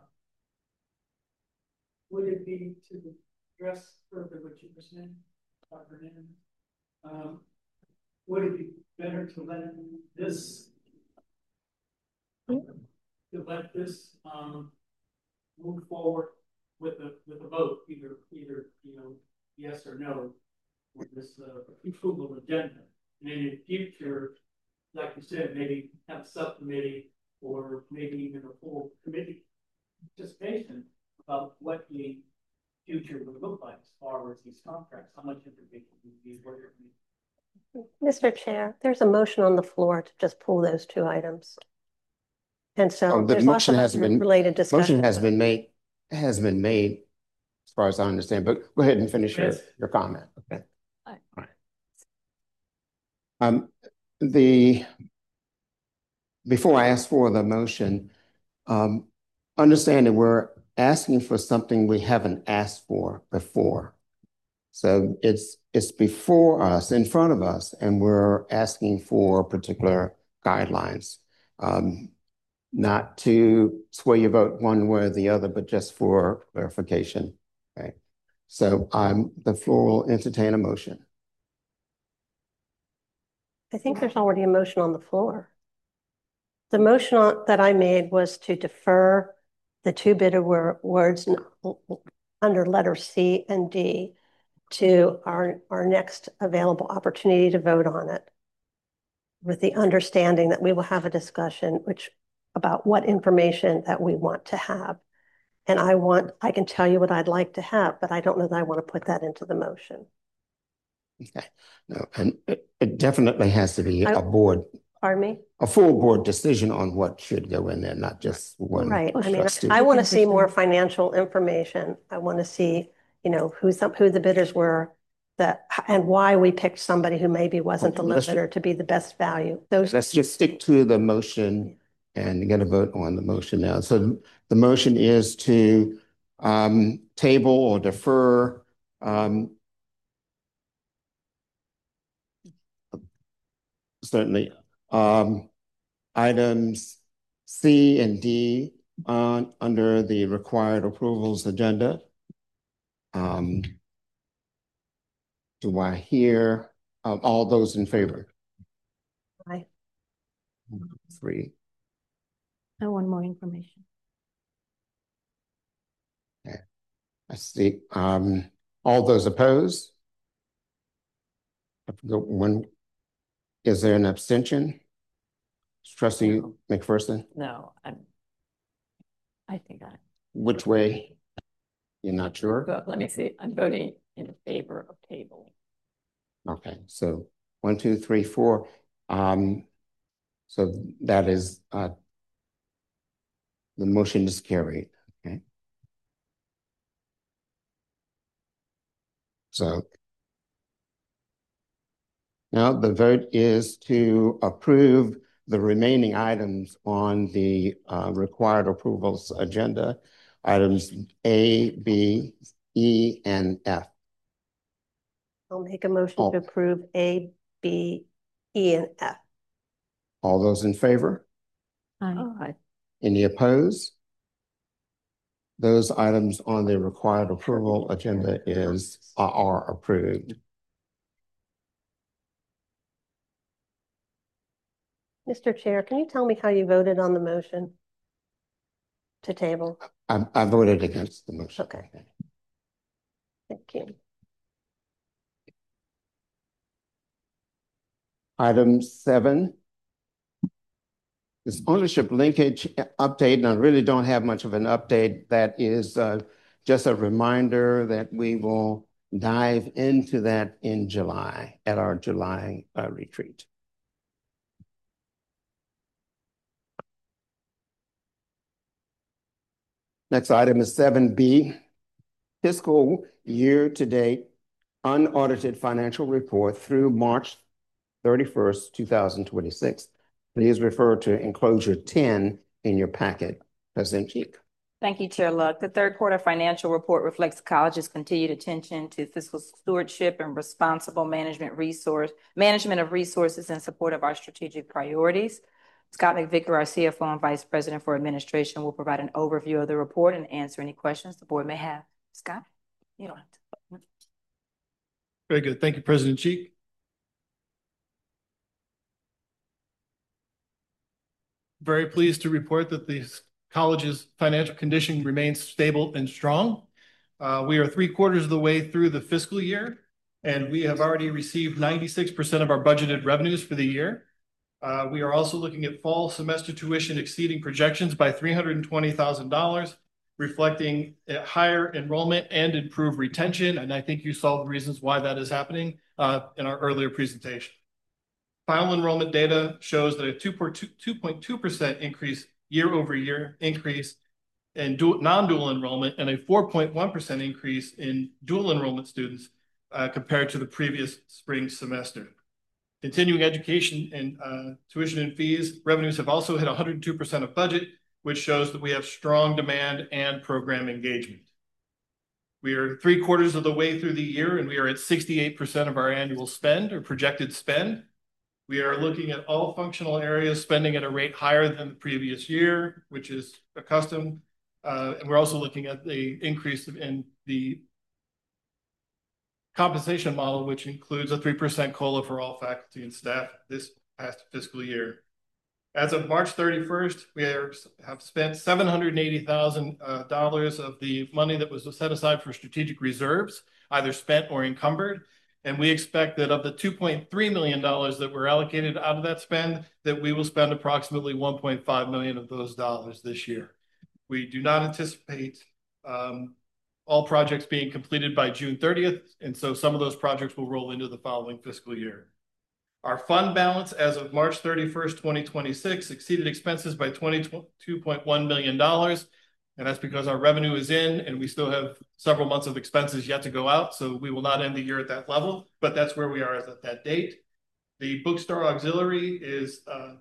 Would it be to address further what you were saying, Doctor Newman? Um, would it be better to let this, to let this um, move forward with a with a vote, either either you know yes or no, with this uh, approval agenda, and then in the future, like you said, maybe have a subcommittee or maybe even a full committee participation about what the future would look like as far as these contracts, how much information would be worth. Mister Chair, there's a motion on the floor to just pull those two items. And so oh, the there's motion lots has of been related discussion. Motion has been made, has been made, as far as I understand, but go ahead and finish yes. your, your comment. Okay. All right. Um, the, before I ask for the motion, um, understand that we're asking for something we haven't asked for before. So it's it's before us, in front of us, and we're asking for particular guidelines, um, not to sway your vote one way or the other, but just for clarification. Okay. So um, the floor will entertain a motion. I think there's already a motion on the floor. The motion that I made was to defer the two bid awards under letter C and D to our, our next available opportunity to vote on it, with the understanding that we will have a discussion which about what information that we want to have. And I want, I can tell you what I'd like to have, but I don't know that I want to put that into the motion. Okay. No, and it, it definitely has to be I, a board. Pardon me? A full board decision on what should go in there, not just one. Right. I mean, trustee. I want to see more financial information. I want to see, you know, who some, who the bidders were, that and why we picked somebody who maybe wasn't the low bidder to be the best value. Those. Let's just stick to the motion and get a vote on the motion now. So the motion is to um, table or defer um, certainly um, items C and D on under the required approvals agenda. Um, do I hear uh, all those in favor? Aye. Three. I want more information. Okay. I see. Um, all those opposed? I forgot one. Is there an abstention? Trustee No. McPherson? No, I'm, I think I. Which way? You're not sure? But let me see. I'm voting in favor of table. Okay, so one, two, three, four. Um, so that is uh, the motion is carried. Okay. So now the vote is to approve the remaining items on the uh, required approvals agenda, items A, B, E, and F. I'll make a motion Oh. to approve A, B, E, and F. All those in favor? Aye. Aye. Any opposed? Those items on the required approval agenda is are approved. Mister Chair, can you tell me how you voted on the motion to table? I, I voted against the motion. Okay. Thank you. Item seven is ownership linkage update, and I really don't have much of an update. That is uh, just a reminder that we will dive into that in July at our July uh, retreat. Next item is seven B, fiscal year-to-date unaudited financial report through March thirty-first, two thousand twenty-six. Please refer to enclosure ten in your packet. President Cheek. Thank you, Chair Luck. The third quarter financial report reflects the college's continued attention to fiscal stewardship and responsible management resource management of resources in support of our strategic priorities. Scott McVicker, our C F O and Vice President for Administration, will provide an overview of the report and answer any questions the board may have. Scott, you don't have to. Very good. Thank you, President Cheek. Very pleased to report that the college's financial condition remains stable and strong. Uh, we are three quarters of the way through the fiscal year, and we have already received ninety-six percent of our budgeted revenues for the year. Uh, we are also looking at fall semester tuition exceeding projections by three hundred twenty thousand dollars, reflecting higher enrollment and improved retention. And I think you saw the reasons why that is happening uh, in our earlier presentation. Final enrollment data shows that a two point two percent increase year over year increase in non-dual enrollment and a four point one percent increase in dual enrollment students uh, compared to the previous spring semester. Continuing education and uh, tuition and fees revenues have also hit one hundred two percent of budget, which shows that we have strong demand and program engagement. We are three quarters of the way through the year, and we are at sixty-eight percent of our annual spend or projected spend. We are looking at all functional areas spending at a rate higher than the previous year, which is accustomed. Uh, and we're also looking at the increase in the compensation model, which includes a three percent COLA for all faculty and staff this past fiscal year. As of March thirty-first, we are, have spent seven hundred eighty thousand dollars uh, of the money that was set aside for strategic reserves, either spent or encumbered. And we expect that of the two point three million dollars that were allocated out of that spend, that we will spend approximately one point five million dollars of those dollars this year. We do not anticipate um, all projects being completed by June thirtieth, and so some of those projects will roll into the following fiscal year. Our fund balance as of March thirty-first, twenty twenty-six exceeded expenses by twenty-two point one million dollars. And that's because our revenue is in and we still have several months of expenses yet to go out. So we will not end the year at that level, but that's where we are as at that date. The Bookstore Auxiliary is uh,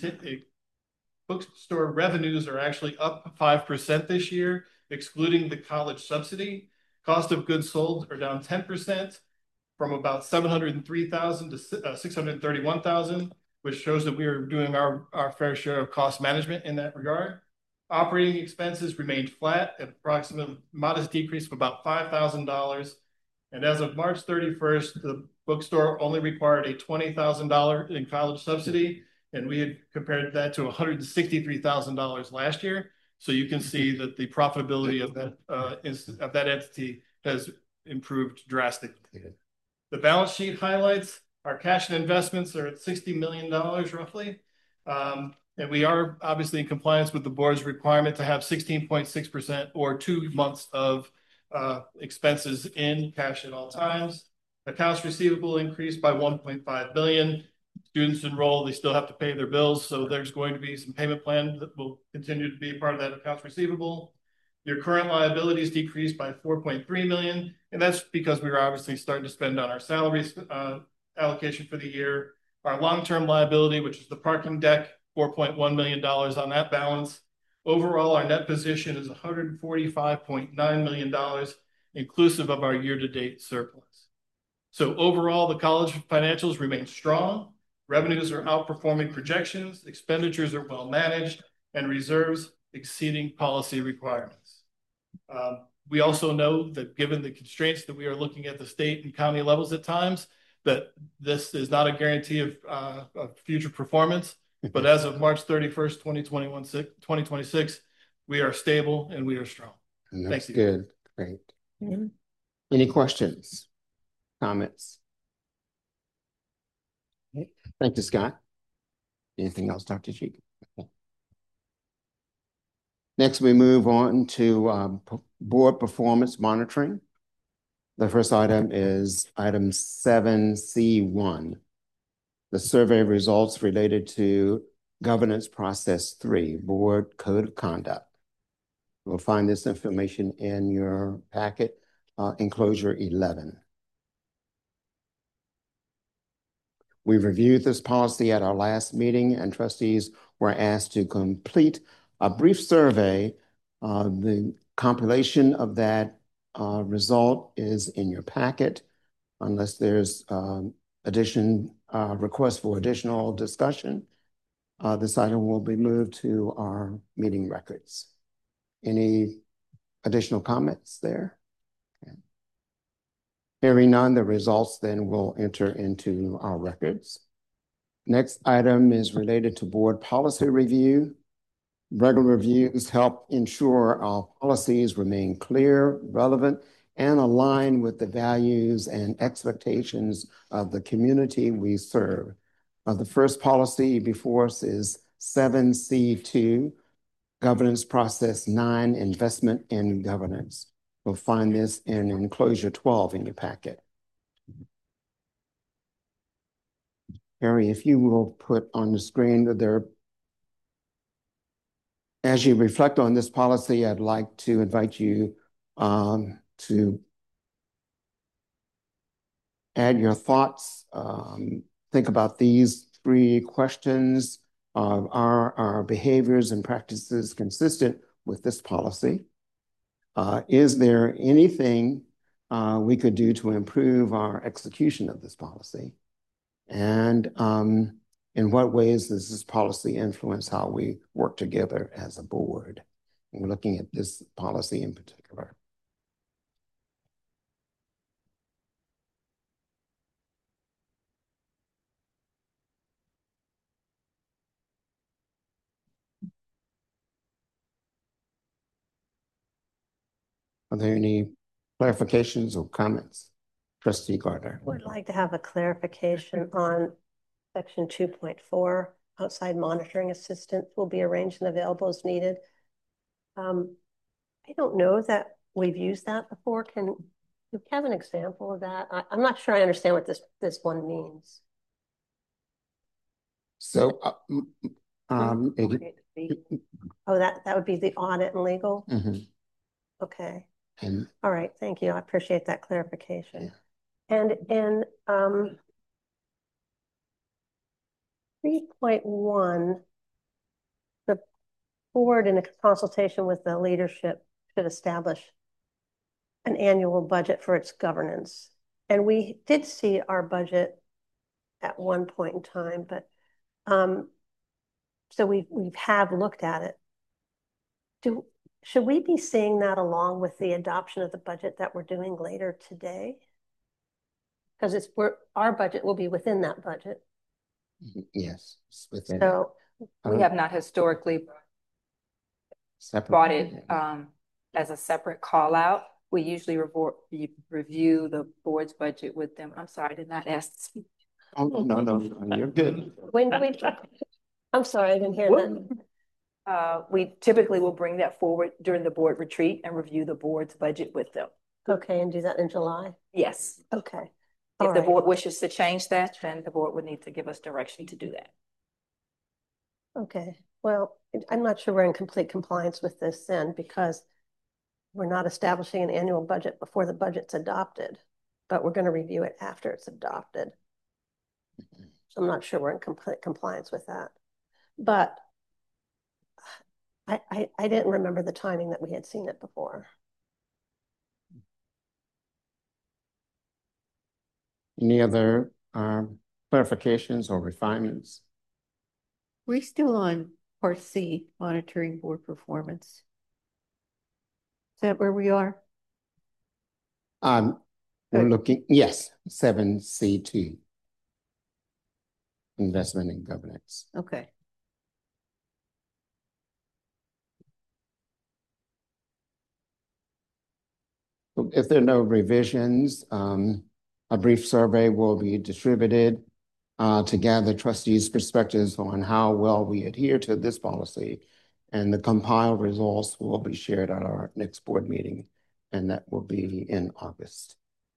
bookstore revenues are actually up five percent this year, excluding the college subsidy. Cost of goods sold are down ten percent from about seven hundred three thousand to uh, six hundred thirty-one thousand, which shows that we are doing our, our fair share of cost management in that regard. Operating expenses remained flat at approximately modest decrease of about five thousand dollars. And as of March thirty-first, the bookstore only required a twenty thousand dollars in college subsidy, and we had compared that to one hundred sixty-three thousand dollars last year. So you can see that the profitability of that uh, is, of that entity has improved drastically. The balance sheet highlights our cash and investments are at sixty million dollars roughly. Um, and we are obviously in compliance with the board's requirement to have sixteen point six percent or two months of uh, expenses in cash at all times. Accounts receivable increased by one point five billion dollars. Students enroll, they still have to pay their bills. So there's going to be some payment plan that will continue to be part of that accounts receivable. Your current liabilities decreased by four point three million dollars. And that's because we were obviously starting to spend on our salaries uh, allocation for the year. Our long-term liability, which is the parking deck, four point one million dollars on that balance. Overall, our net position is one hundred forty-five point nine million dollars, inclusive of our year-to-date surplus. So overall, the college financials remain strong. Revenues are outperforming projections, expenditures are well managed, and reserves exceeding policy requirements. Um, we also know that given the constraints that we are looking at the state and county levels at times, that this is not a guarantee of, uh, of future performance. But as of March thirty-first, twenty twenty-one, twenty twenty-six, we are stable and we are strong. That's Thank you. good. Great. Mm-hmm. Any questions, comments? Okay. Thank you, Scott. Anything else, Doctor Cheek? Okay. Next, we move on to um, board performance monitoring. The first item is item seven C one. The survey results related to governance process three, board code of conduct. You'll find this information in your packet, uh, enclosure eleven. We reviewed this policy at our last meeting, and trustees were asked to complete a brief survey. Uh, the compilation of that uh, result is in your packet, unless there's um, addition uh, request for additional discussion. Uh, this item will be moved to our meeting records. Any additional comments there? Okay. Hearing none, the results then will enter into our records. Next item is related to board policy review. Regular reviews help ensure our policies remain clear, relevant, and aligned with the values and expectations of the community we serve. Uh, the first policy before us is seven C two, Governance Process nine, Investment in Governance. You'll find this in enclosure twelve in your packet. Harry, if you will put on the screen that there, as you reflect on this policy, I'd like to invite you um, to add your thoughts. Um, think about these three questions. Uh, are our behaviors and practices consistent with this policy? Uh, is there anything uh, we could do to improve our execution of this policy? And um, in what ways does this policy influence how we work together as a board? And we're looking at this policy in particular. Are there any clarifications or comments? Trustee Gardner. Would like to have a clarification on section two point four. Outside monitoring assistance will be arranged and available as needed. Um, I don't know that we've used that before. Can you have an example of that? I, I'm not sure I understand what this, this one means. So, uh, um, okay. Oh, that, that would be the audit and legal? Mm-hmm. Okay. And, all right, thank you. I appreciate that clarification. Yeah. And in um, three point one, the board in a consultation with the leadership should establish an annual budget for its governance. And we did see our budget at one point in time, but um, so we we have looked at it. Do should we be seeing that along with the adoption of the budget that we're doing later today? Because it's we're our budget will be within that budget. Yes. Within so it. we um, have not historically separate. brought it um, as a separate call out. We usually re review the board's budget with them. I'm sorry, I did not ask to speak. Oh, no, no, no, you're good. When do we? I'm sorry, I didn't hear that. Uh, we typically will bring that forward during the board retreat and review the board's budget with them. Okay, and do that in July? Yes. Okay. If All the right. board wishes to change that, then the board would need to give us direction to do that. Okay. Well, I'm not sure we're in complete compliance with this then, because we're not establishing an annual budget before the budget's adopted, but we're going to review it after it's adopted. So I'm not sure we're in complete compliance with that. But I, I, I didn't remember the timing that we had seen it before. Any other um, clarifications or refinements? We're still on Part C, monitoring board performance. Is that where we are? Um, we're Good. looking, yes, seven C two. Investment in governance. Okay. If there are no revisions, um, a brief survey will be distributed uh, to gather trustees' perspectives on how well we adhere to this policy, and the compiled results will be shared at our next board meeting, and that will be in August.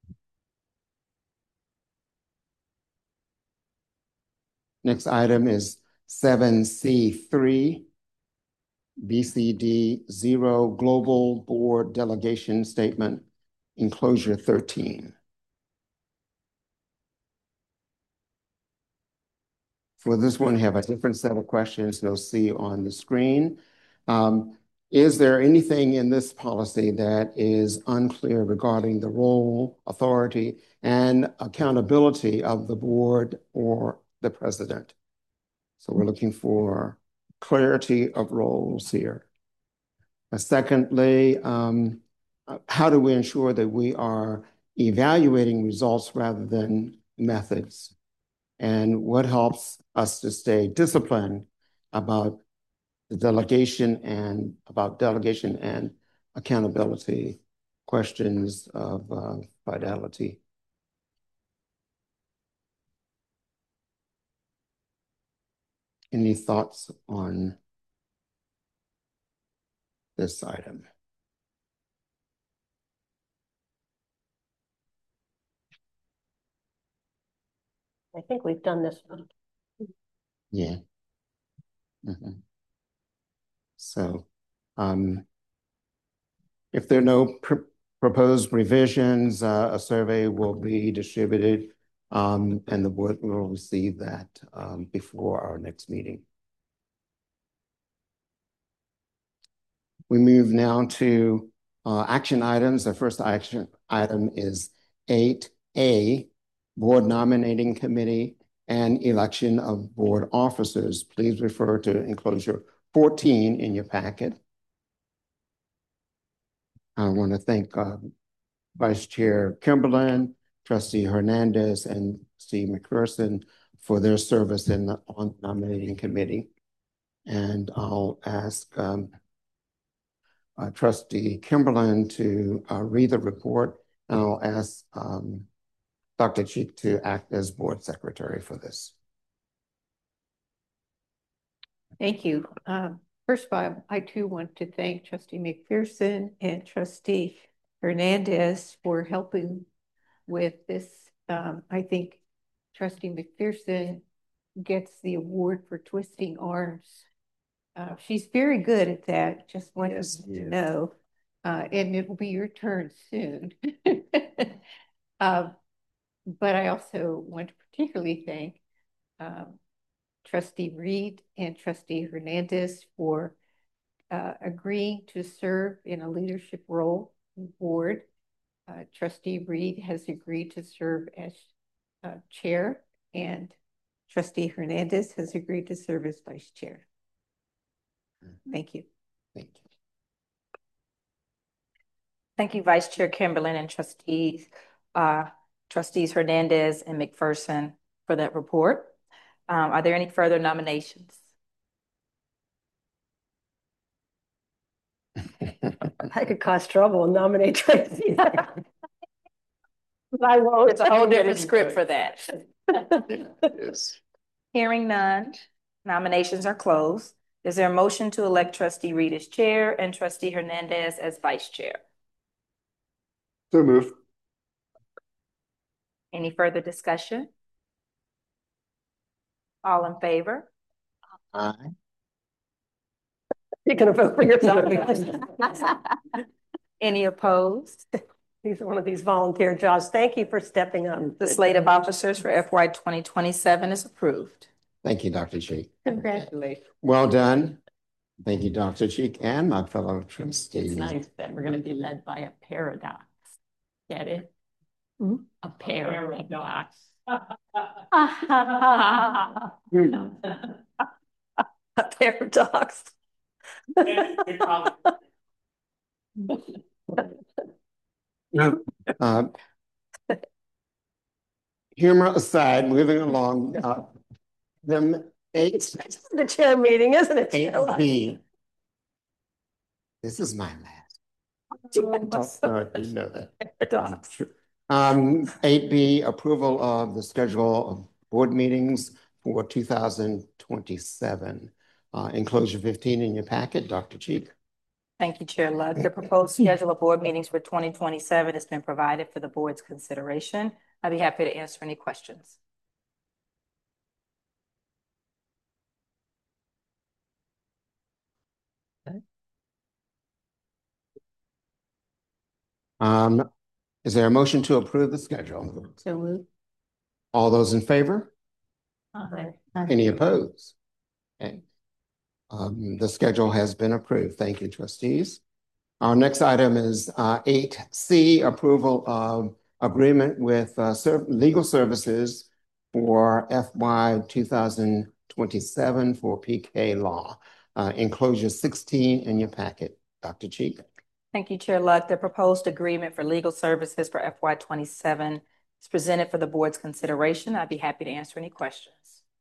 Next item is seven C three, B C D zero Global Board Delegation Statement, Enclosure thirteen. For this one, have a different set of questions you'll see on the screen. Um, is there anything in this policy that is unclear regarding the role, authority, and accountability of the board or the president? So we're looking for clarity of roles here. Uh, secondly, um, how do we ensure that we are evaluating results rather than methods? And what helps us to stay disciplined about the delegation and about delegation and accountability, questions of uh, fidelity? Any thoughts on this item? I think we've done this one. Yeah. Mm-hmm. So, um, if there are no pr proposed revisions, uh, a survey will be distributed, um, and the board will receive that um, before our next meeting. We move now to uh, action items. The first action item is eight A, Board Nominating Committee and Election of Board Officers. Please refer to enclosure fourteen in your packet. I want to thank uh, Vice Chair Kimberlin, Trustee Hernandez, and Steve McPherson for their service in the on the nominating committee. And I'll ask um, uh, Trustee Kimberlin to uh, read the report, and I'll ask um, Doctor Cheek to act as board secretary for this. Thank you. Um, first of all, I too want to thank Trustee McPherson and Trustee Hernandez for helping with this. Um, I think Trustee McPherson gets the award for twisting arms. Uh, she's very good at that. Just wanted yes, to yes. know. Uh, and it will be your turn soon. uh, but I also want to particularly thank um, Trustee Reed and Trustee Hernandez for uh, agreeing to serve in a leadership role on the board. Uh, Trustee Reed has agreed to serve as uh, chair, and Trustee Hernandez has agreed to serve as vice chair. Thank you. Thank you. Thank you, Vice Chair Kimberlin and Trustees, uh, Trustees Hernandez and McPherson for that report. Um, are there any further nominations? I could cause trouble and nominate Tracy. I won't. It's a whole different script for that. Yes. Hearing none, nominations are closed. Is there a motion to elect Trustee Reed as chair and Trustee Hernandez as vice chair? So moved. Any further discussion? All in favor? Aye. You're going to vote for yourself. Any opposed? These are one of these volunteer jobs. Thank you for stepping up. The slate of officers for F Y twenty twenty-seven is approved. Thank you, Doctor Cheek. Congratulations. Well done. Thank you, Doctor Cheek, and my fellow trustees. It's nice that we're going to be led by a paradox. Get it? Hmm? A paradox. A paradox. uh, humor aside, moving along, uh, them eight. The chair meeting, isn't it? eight B. This is my last. Oh, I didn't know that. Um, eight B, approval of the schedule of board meetings for two thousand twenty-seven. Uh, enclosure fifteen in your packet, Doctor Cheek. Thank you, Chair Luck. The proposed schedule of board meetings for twenty twenty-seven has been provided for the board's consideration. I'd be happy to answer any questions. Um, is there a motion to approve the schedule? So moved. All those in favor? Aye. Any opposed? Okay. Um, the schedule has been approved. Thank you, trustees. Our next item is uh, eight C, approval of agreement with uh, serv legal services for F Y two thousand twenty-seven for P K Law. Uh, enclosure sixteen in your packet, Doctor Cheek. Thank you, Chair Luck. The proposed agreement for legal services for F Y twenty-seven is presented for the board's consideration. I'd be happy to answer any questions.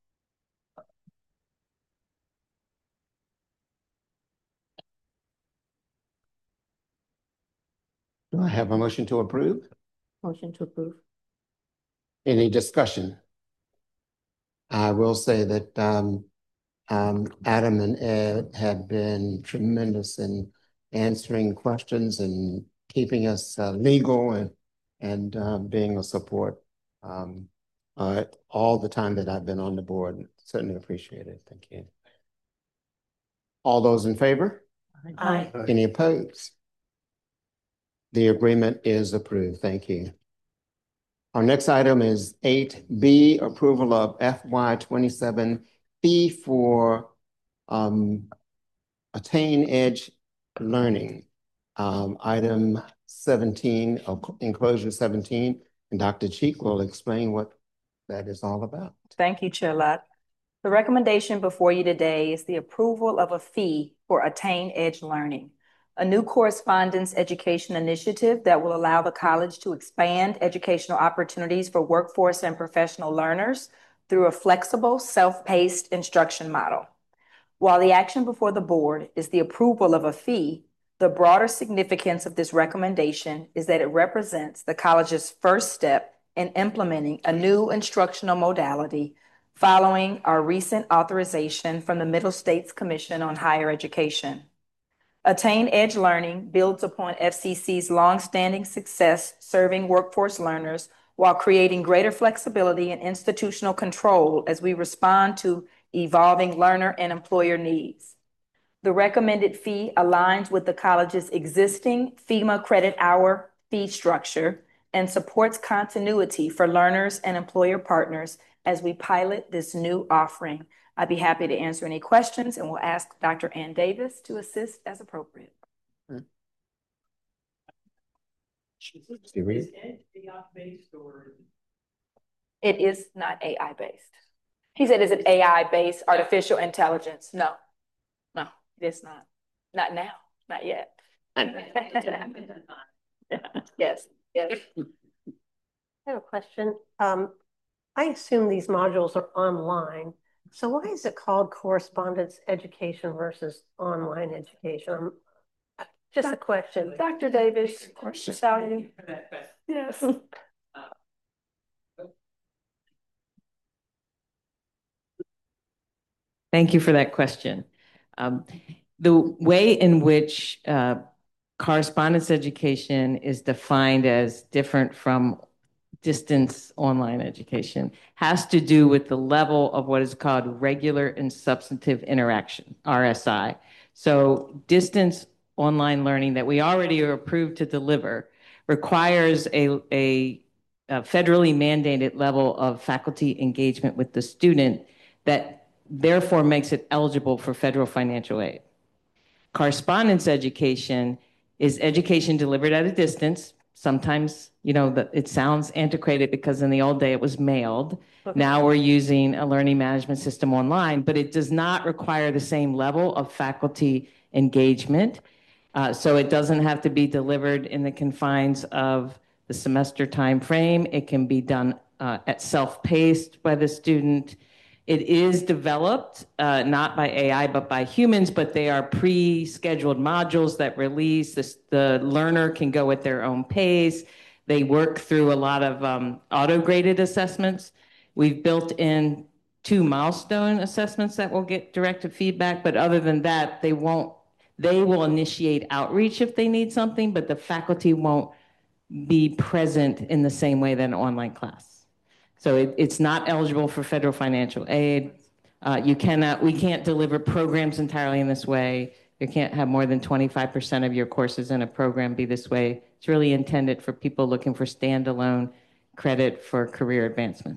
Do I have a motion to approve? Motion to approve. Any discussion? I will say that um, um, Adam and Ed have been tremendous in answering questions and keeping us uh, legal and and uh, being a support um, uh, all the time that I've been on the board. Certainly appreciate it. Thank you. All those in favor? Aye. Aye. Any opposed? The agreement is approved. Thank you. Our next item is eight B, approval of F Y twenty-seven fee for um, Attain Edge Learning. Um, item seventeen, enclosure seventeen, and Doctor Cheek will explain what that is all about. Thank you, Chair Luck. The recommendation before you today is the approval of a fee for Attain Edge Learning, a new correspondence education initiative that will allow the college to expand educational opportunities for workforce and professional learners through a flexible, self-paced instruction model. While the action before the board is the approval of a fee, The broader significance of this recommendation is that it represents the college's first step in implementing a new instructional modality following our recent authorization from the Middle States Commission on Higher Education. Attain Edge Learning builds upon F C C's longstanding success serving workforce learners while creating greater flexibility and institutional control as we respond to evolving learner and employer needs. The recommended fee aligns with the college's existing FEMA credit hour fee structure and supports continuity for learners and employer partners as we pilot this new offering. I'd be happy to answer any questions, and we'll ask Doctor Ann Davis to assist as appropriate. Is it A I-based or? It is not A I-based. He said, is it A I-based artificial intelligence? No, no, it is not. Not now, not yet. Yes, yes. I have a question. Um, I assume these modules are online. So why is it called correspondence education versus online education? Um, just a question. Doctor Davis, Sally. Yes. Thank you for that question. Um, the way in which uh, correspondence education is defined as different from distance online education has to do with the level of what is called regular and substantive interaction, R S I. So distance online learning that we already are approved to deliver requires a, a, a federally mandated level of faculty engagement with the student that therefore makes it eligible for federal financial aid. Correspondence education is education delivered at a distance. Sometimes, you know, the, it sounds antiquated because in the old day it was mailed. Okay. Now we're using a learning management system online, but it does not require the same level of faculty engagement. Uh, so it doesn't have to be delivered in the confines of the semester time frame. It can be done uh, at self-paced by the student. It is developed uh, not by A I, but by humans, but they are pre-scheduled modules that release. This, the learner can go at their own pace. They work through a lot of um, auto-graded assessments. We've built in two milestone assessments that will get directed feedback, but other than that, they won't, they will initiate outreach if they need something, but the faculty won't be present in the same way that an online class. So it, it's not eligible for federal financial aid. Uh, you cannot, we can't deliver programs entirely in this way. You can't have more than twenty-five percent of your courses in a program be this way. It's really intended for people looking for standalone credit for career advancement.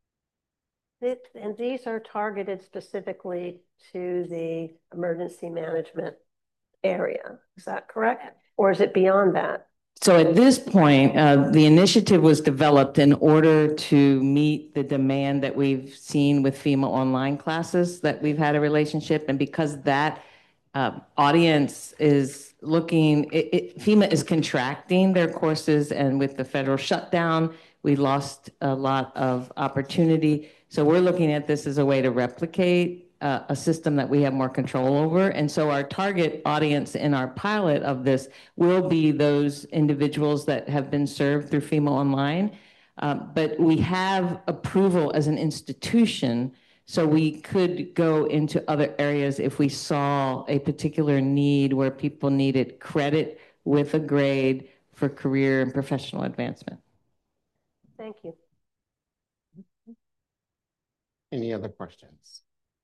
It, and these are targeted specifically to the emergency management area. Is that correct? Or is it beyond that? So at this point, uh, the initiative was developed in order to meet the demand that we've seen with FEMA online classes that we've had a relationship. And because that uh, audience is looking, it, it, FEMA is contracting their courses, and with the federal shutdown, we lost a lot of opportunity. So we're looking at this as a way to replicate Uh, a system that we have more control over. And so our target audience in our pilot of this will be those individuals that have been served through FEMA Online. Um, but we have approval as an institution, so we could go into other areas if we saw a particular need where people needed credit with a grade for career and professional advancement. Thank you. Any other questions?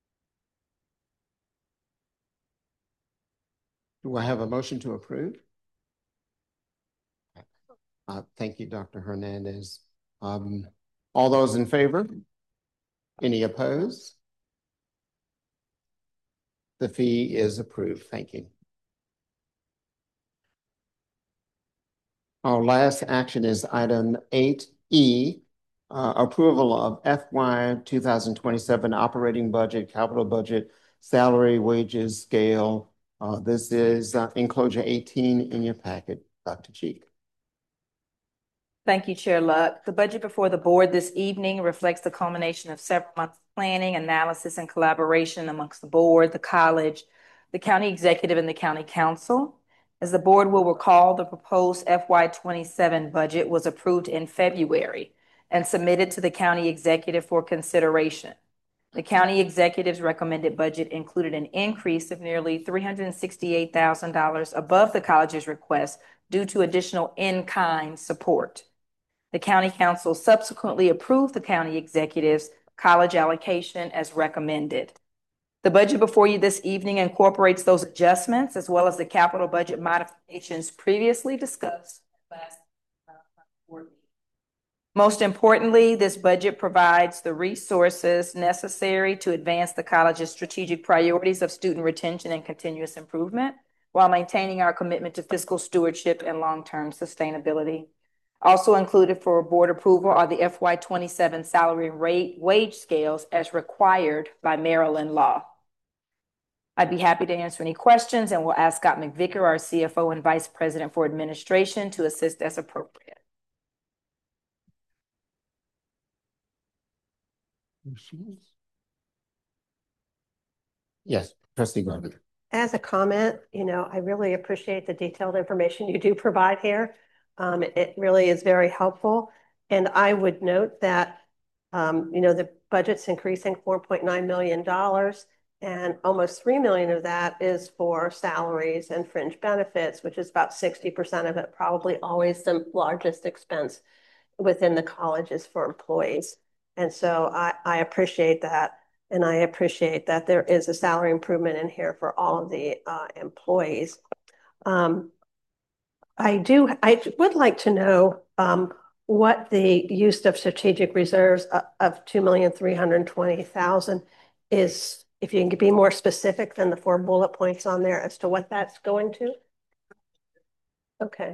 Do I have a motion to approve? Uh, thank you, Doctor Hernandez. Um, all those in favor? Any opposed? The fee is approved. Thank you. Our last action is item eight E, uh, approval of F Y two thousand twenty-seven operating budget, capital budget, salary, wages, scale. Uh, this is uh, enclosure eighteen in your packet, Doctor Cheek. Thank you, Chair Luck. The budget before the board this evening reflects the culmination of several months of planning, analysis, and collaboration amongst the board, the college, the county executive, and the county council. As the board will recall, the proposed F Y twenty-seven budget was approved in February and submitted to the county executive for consideration. The county executive's recommended budget included an increase of nearly three hundred sixty-eight thousand dollars above the college's request due to additional in-kind support. The county council subsequently approved the county executive's college allocation as recommended. The budget before you this evening incorporates those adjustments as well as the capital budget modifications previously discussed last board meeting. Most importantly, this budget provides the resources necessary to advance the college's strategic priorities of student retention and continuous improvement while maintaining our commitment to fiscal stewardship and long-term sustainability. Also included for board approval are the F Y twenty-seven salary rate wage scales as required by Maryland law. I'd be happy to answer any questions and will ask Scott McVicker, our C F O and Vice President for Administration, to assist as appropriate. Yes, Trustee Garvin. As a comment, you know, I really appreciate the detailed information you do provide here. Um, it, it really is very helpful. And I would note that, um, you know, the budget's increasing four point nine million dollars and almost three million dollars of that is for salaries and fringe benefits, which is about sixty percent of it, probably always the largest expense within the colleges for employees. And so I, I appreciate that. And I appreciate that there is a salary improvement in here for all of the uh, employees. Um, I do, I would like to know um, what the use of strategic reserves of, of two million three hundred twenty thousand dollars is, if you can be more specific than the four bullet points on there as to what that's going to. Okay.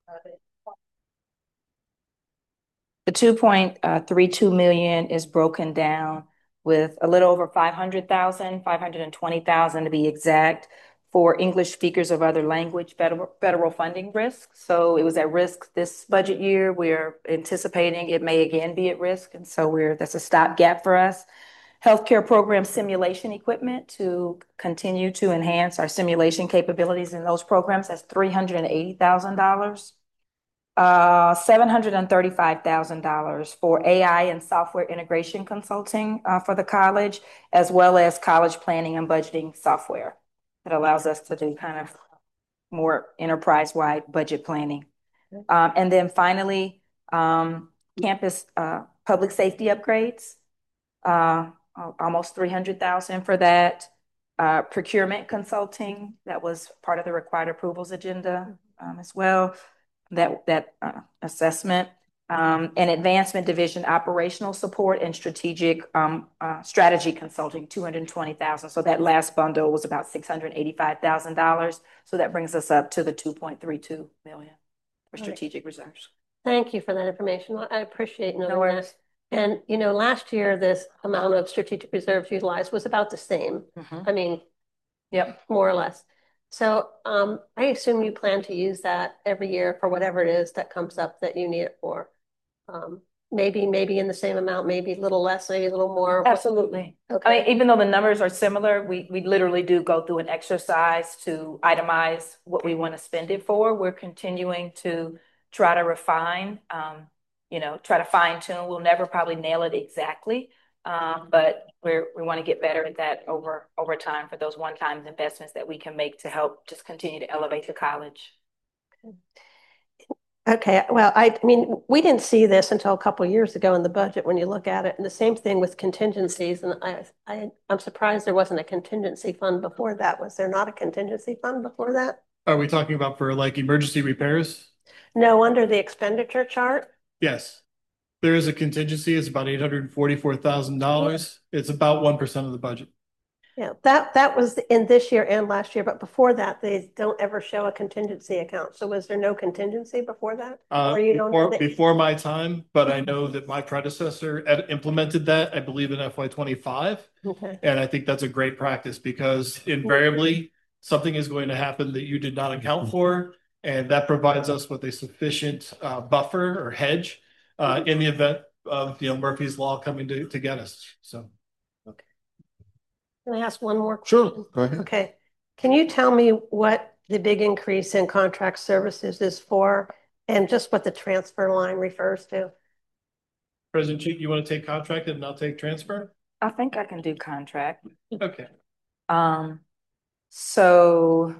The two point three two million dollars is broken down with a little over five hundred thousand dollars, five hundred twenty thousand dollars to be exact, for English speakers of other language federal, federal funding risk. So it was at risk this budget year. We're anticipating it may again be at risk. And so we're, that's a stopgap for us. Healthcare program simulation equipment to continue to enhance our simulation capabilities in those programs. That's three hundred eighty thousand dollars. Uh, seven hundred thirty-five thousand dollars for A I and software integration consulting uh, for the college, as well as college planning and budgeting software that allows us to do kind of more enterprise-wide budget planning. Um, and then finally, um, campus uh, public safety upgrades, uh, almost three hundred thousand dollars for that. Uh, procurement consulting, that was part of the required approvals agenda um, as well. That, that uh, assessment, um, and advancement division operational support and strategic um, uh, strategy consulting, two hundred twenty thousand dollars. So that last bundle was about six hundred eighty-five thousand dollars. So that brings us up to the two point three two million dollars for strategic right. reserves. Thank you for that information. I appreciate knowing no that. And, you know, last year, this amount of strategic reserves utilized was about the same. Mm-hmm. I mean, yep, more or less. So um, I assume you plan to use that every year for whatever it is that comes up that you need it for. Um, maybe, maybe in the same amount, maybe a little less, maybe a little more. Absolutely. Okay. I mean, even though the numbers are similar, we, we literally do go through an exercise to itemize what we want to spend it for. We're continuing to try to refine, um, you know, try to fine tune. We'll never probably nail it exactly. Um, but we're, we want to get better at that over, over time for those one-time investments that we can make to help just continue to elevate the college. Okay. Well, I, I mean, we didn't see this until a couple of years ago in the budget when you look at it. And the same thing with contingencies. And I, I, I'm surprised there wasn't a contingency fund before that. Was there not a contingency fund before that? Are we talking about for like emergency repairs? No, under the expenditure chart. Yes. There is a contingency. It's about eight hundred forty-four thousand dollars. It's about one percent of the budget. Yeah, that, that was in this year and last year, but before that, they don't ever show a contingency account. So was there no contingency before that? Uh, or you before, don't before my time, but I know that my predecessor implemented that, I believe in F Y twenty-five. Okay. And I think that's a great practice because invariably something is going to happen that you did not account for. And that provides us with a sufficient uh, buffer or hedge Uh, in the event of, you know, Murphy's Law coming to, to get us. So, okay. Can I ask one more question? Sure, go ahead. Okay. Can you tell me what the big increase in contract services is for, and just what the transfer line refers to. President Cheek, you want to take contracted and I'll take transfer? I think I can do contract. Okay. Um, so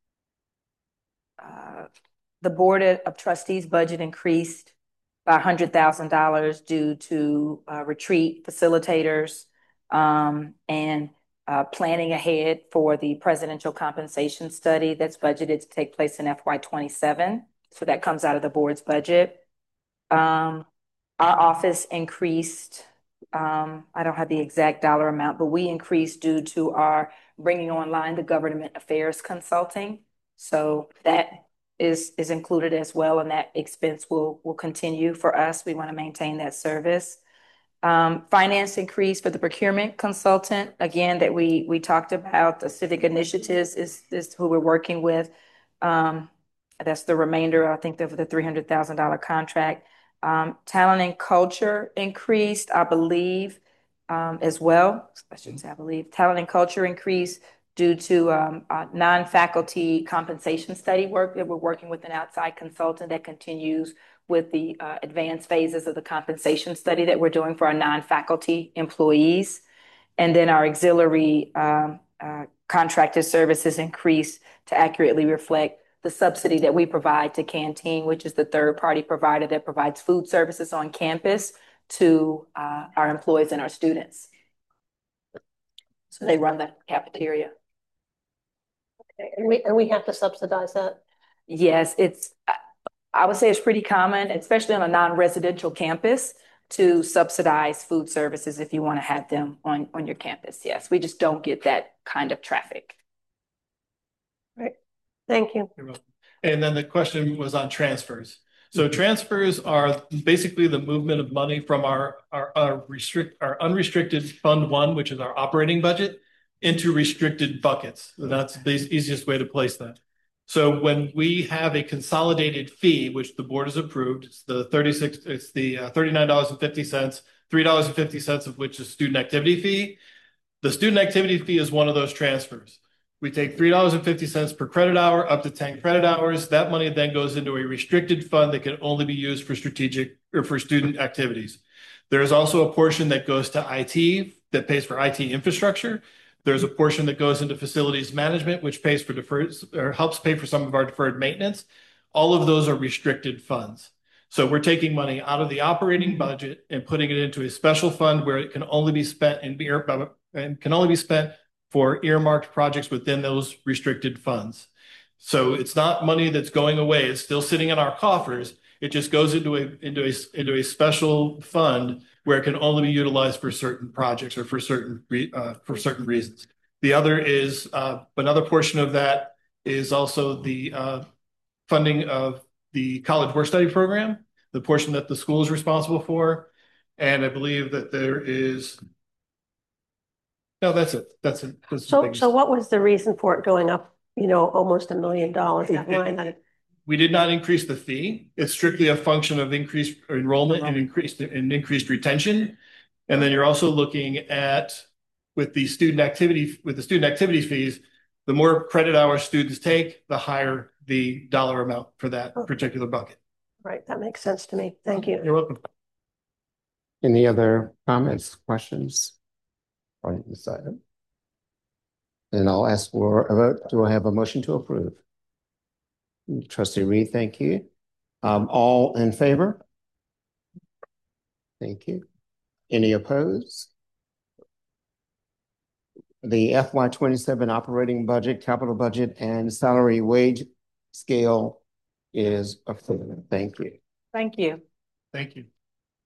uh, the Board of Trustees budget increased by one hundred thousand dollars due to uh, retreat facilitators um, and uh, planning ahead for the presidential compensation study that's budgeted to take place in F Y twenty-seven. So that comes out of the board's budget. Um, our office increased, um, I don't have the exact dollar amount, but we increased due to our bringing online the government affairs consulting. So that is, is included as well, and that expense will, will continue for us. We want to maintain that service. Um, finance increase for the procurement consultant, again, that we, we talked about. The civic initiatives is, is who we're working with. Um, that's the remainder, I think, of the three hundred thousand dollar contract. Um, talent and culture increased, I believe, um, as well. I shouldn't say I believe. Talent and culture increased due to um, uh, non-faculty compensation study work that we're working with an outside consultant that continues with the uh, advanced phases of the compensation study that we're doing for our non-faculty employees. And then our auxiliary um, uh, contracted services increased to accurately reflect the subsidy that we provide to Canteen, which is the third party provider that provides food services on campus to uh, our employees and our students. So they run the cafeteria. Okay. And we, and we have to subsidize that? Yes, it's, I would say it's pretty common, especially on a non-residential campus, to subsidize food services if you want to have them on, on your campus. Yes, we just don't get that kind of traffic. Right. Thank you. You're welcome. And then the question was on transfers. So transfers are basically the movement of money from our, our, our restrict, our unrestricted fund one, which is our operating budget, into restricted buckets. So that's the easiest way to place that. So when we have a consolidated fee, which the board has approved, it's the thirty-six, it's the uh, thirty-nine dollars and fifty cents, three dollars and fifty cents of which is student activity fee. The student activity fee is one of those transfers. We take three dollars and fifty cents per credit hour up to ten credit hours. That money then goes into a restricted fund that can only be used for strategic or for student activities. There is also a portion that goes to I T that pays for I T infrastructure. There's a portion that goes into facilities management, which pays for deferred or helps pay for some of our deferred maintenance. All of those are restricted funds. So we're taking money out of the operating budget and putting it into a special fund where it can only be spent and be and can only be spent for earmarked projects within those restricted funds. So it's not money that's going away. It's still sitting in our coffers. It just goes into a into a into a special fund where it can only be utilized for certain projects or for certain uh, for certain reasons. The other is uh, another portion of that is also the uh, funding of the college work study program, the portion that the school is responsible for, and I believe that there is. No, that's it. That's it. That's so, so what was the reason for it going up? You know, almost a million dollars. That line that. We did not increase the fee. It's strictly a function of increased enrollment and increased and increased retention. And then you're also looking at with the student activity with the student activity fees, the more credit hours students take, the higher the dollar amount for that oh. particular bucket. Right. That makes sense to me. Thank you. You're welcome. Any other comments, questions on this item? And I'll ask for a vote. Do I have a motion to approve? Trustee Reed, thank you. Um, all in favor? Thank you. Any opposed? The F Y twenty-seven operating budget, capital budget, and salary wage scale is approved. Thank you. Thank you. Thank you.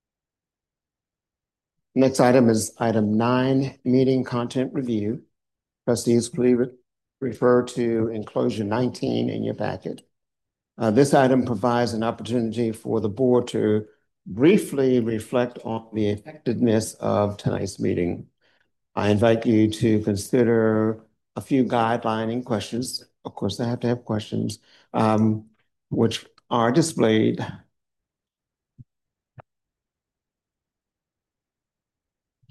Next item is item nine, meeting content review. Trustees, please refer to enclosure nineteen in your packet. Uh, this item provides an opportunity for the board to briefly reflect on the effectiveness of tonight's meeting. I invite you to consider a few guidelining questions. Of course, I have to have questions, um, which are displayed.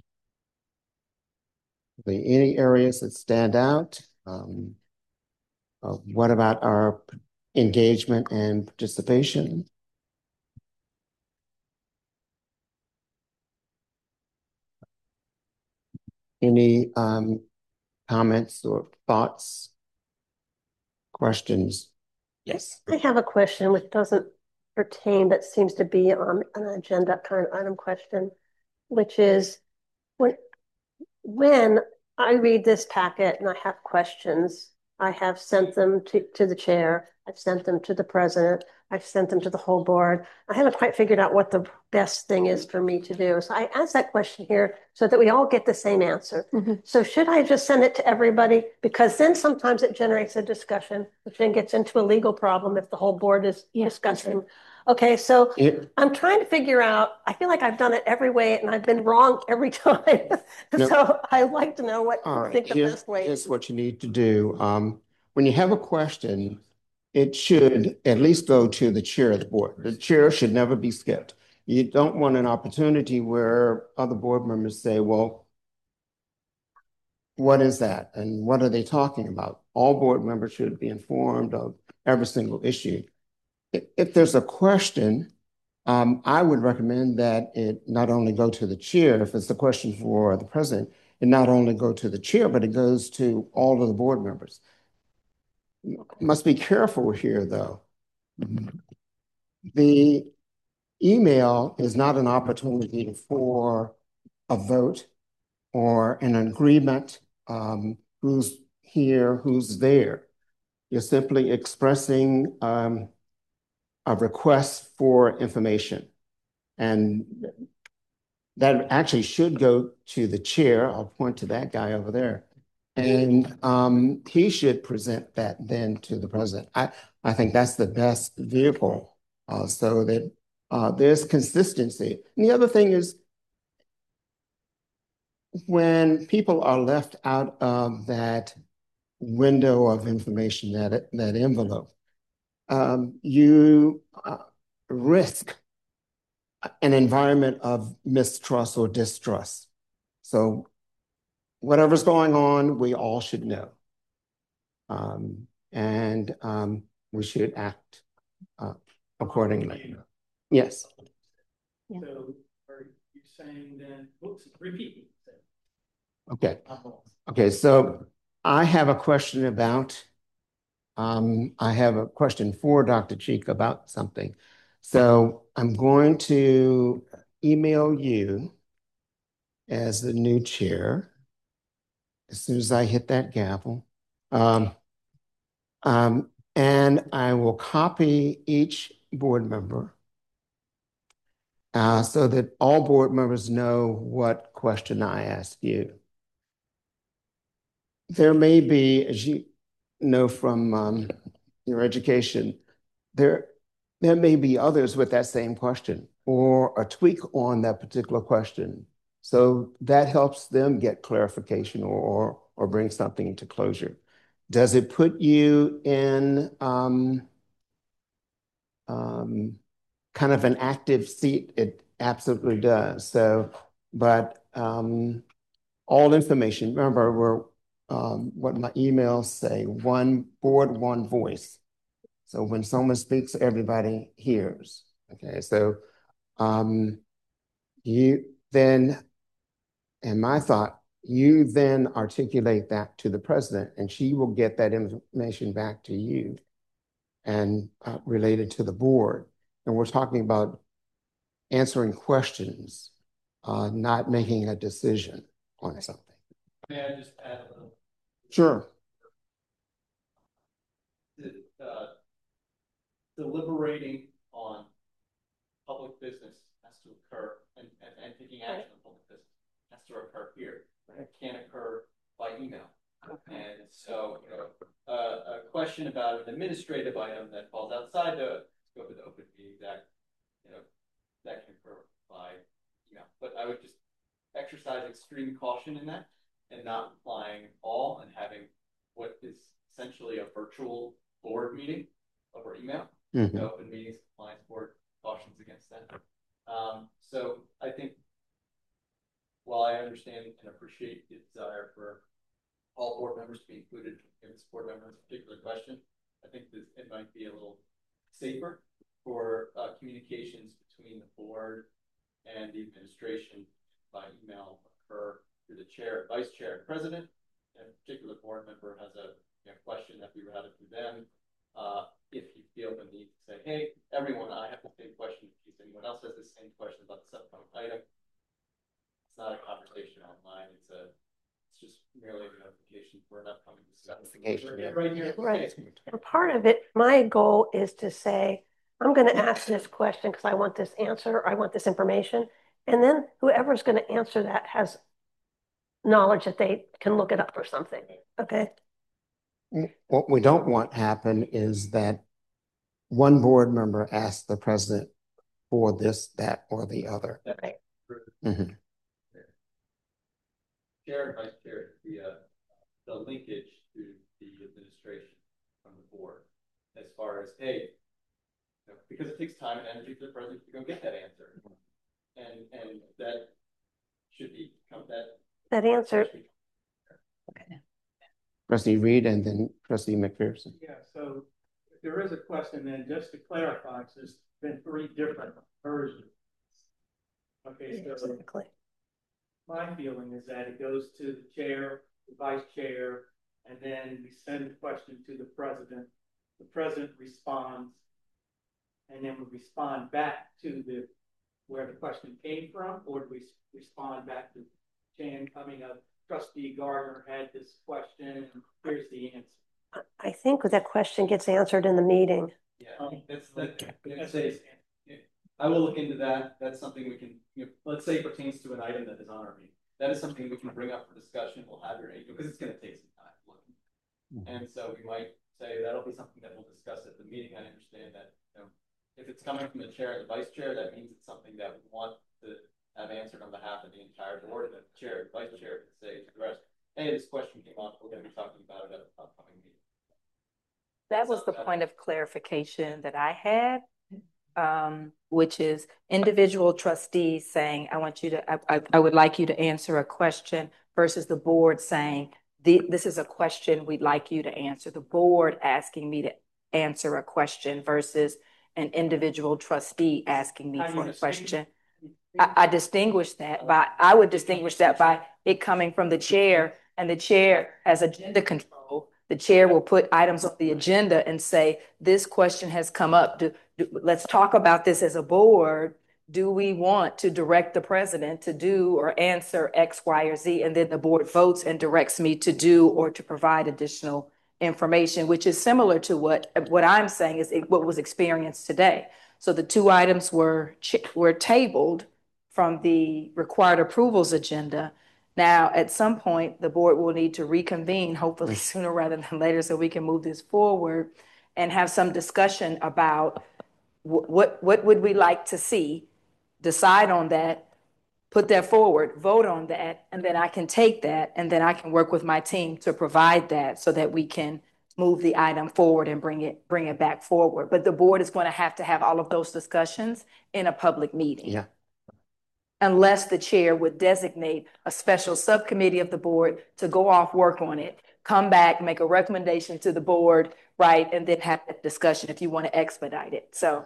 The any areas that stand out? Um, Uh, what about our engagement and participation? Any um, comments or thoughts, questions? Yes. I have a question which doesn't pertain, but seems to be on an agenda kind of item question, which is when, when I read this packet and I have questions, I have sent them to, to the chair, I've sent them to the president, I've sent them to the whole board. I haven't quite figured out what the best thing is for me to do. So I asked that question here so that we all get the same answer. Mm-hmm. So should I just send it to everybody? Because then sometimes it generates a discussion, which then gets into a legal problem if the whole board is yeah. discussing. Okay, so yeah. I'm trying to figure out, I feel like I've done it every way and I've been wrong every time. No. So I'd like to know what you right. think the here's, best way is. Here's what you need to do. Um, when you have a question, it should at least go to the chair of the board. The chair should never be skipped. You don't want an opportunity where other board members say, well, what is that? And what are they talking about? All board members should be informed of every single issue. If there's a question, um, I would recommend that it not only go to the chair, if it's a question for the president, it not only go to the chair, but it goes to all of the board members. Must be careful here, though. The email is not an opportunity for a vote or an agreement, um, who's here, who's there. You're simply expressing um, a request for information. And that actually should go to the chair. I'll point to that guy over there. And um, he should present that then to the president. I, I think that's the best vehicle uh, so that uh, there's consistency. And the other thing is when people are left out of that window of information, that, that envelope, um, you uh, risk an environment of mistrust or distrust. So whatever's going on, we all should know. Um, and um, we should act uh, accordingly. Yes. Yeah. So are you saying then, oops, repeat. Okay. Okay, so I have a question about, um, I have a question for Doctor Cheek about something. So I'm going to email you as the new chair as soon as I hit that gavel. Um, um, and I will copy each board member uh, so that all board members know what question I asked you. There may be, as you know from um, your education, there, there may be others with that same question or a tweak on that particular question. So that helps them get clarification or, or, or bring something to closure. Does it put you in um, um, kind of an active seat? It absolutely does. So, but um, all information, remember, we're um, what my emails say, one board, one voice. So when someone speaks, everybody hears. Okay, so um, you then, and my thought, you then articulate that to the president and she will get that information back to you and uh, related to the board. And we're talking about answering questions, uh, not making a decision on something. May I just add a little? Sure. Uh, deliberating on public business has to occur and, and, and taking action on public business has to occur here. It can't occur by email. Okay. And so, you know, uh, a question about an administrative item that falls outside the scope of the Open Meetings Act, you know, that can occur by email. But I would just exercise extreme caution in that and not applying all and having what is essentially a virtual board meeting over email. Mm-hmm. The Open Meetings Compliance Board cautions against that. Um, so I think while I understand and appreciate the desire for all board members to be included in this board member's particular question, administration by email occur through the chair, vice chair, and president. And a particular board member has a you know, question that we routed through them. Uh, if you feel the need to say, hey, everyone, I have the same question. If anyone else has the same question about the upcoming item, it's not a conversation online. It's a It's just merely a notification for an upcoming discussion. Yeah. Right here. Right. And part of it, my goal is to say, I'm going to ask this question because I want this answer, or I want this information. And then whoever's going to answer that has knowledge that they can look it up or something. Okay. What we don't want happen is that one board member asks the president for this, that, or the other. Right. Mm-hmm. Chair and vice chair, the uh, the linkage to the administration from the board, as far as hey, you know, because it takes time and energy for the president to go get that answer, and and that should be come that that answer. Okay. Trustee Reed and then Trustee McPherson. Yeah. So if there is a question, then just to clarify, because there's been three different versions. Okay. So exactly. My feeling is that it goes to the chair, the vice chair, and then we send the question to the president. The president responds, and then we respond back to the where the question came from, or do we respond back to Chan coming up? Trustee Gardner had this question, and here's the answer. I think that question gets answered in the meeting. Yeah, um, that's that. That's a, I will look into that. That's something we can, you know, let's say it pertains to an item that is on our meeting. That is something we can bring up for discussion. We'll have your because it's going to take some time. Mm-hmm. And so we might say that'll be something that we'll discuss at the meeting. I understand that, you know, if it's coming from the chair and the vice chair, that means it's something that we want to have answered on behalf of the entire board. And the chair, the vice chair can say to the rest, hey, this question came up. We're going to be talking about it at the upcoming meeting. That was the point of clarification that I had. Um, which is individual trustees saying, I want you to, I, I, I would like you to answer a question versus the board saying, the, this is a question we'd like you to answer. The board asking me to answer a question versus an individual trustee asking me for a question. I, I distinguish that by, I would distinguish that by it coming from the chair, and the chair has agenda control. The chair will put items on the agenda and say, this question has come up. Do, do, let's talk about this as a board. Do we want to direct the president to do or answer X, Y, or Z? And then the board votes and directs me to do or to provide additional information, which is similar to what, what I'm saying is what was experienced today. So the two items were, were tabled from the required approvals agenda. Now, at some point, the board will need to reconvene, hopefully sooner rather than later, so we can move this forward and have some discussion about what, what, what would we like to see, decide on that, put that forward, vote on that, and then I can take that, and then I can work with my team to provide that so that we can move the item forward and bring it, bring it back forward. But the board is going to have to have all of those discussions in a public meeting. Yeah. Unless the chair would designate a special subcommittee of the board to go off, work on it, come back, make a recommendation to the board, right, and then have that discussion if you want to expedite it. So,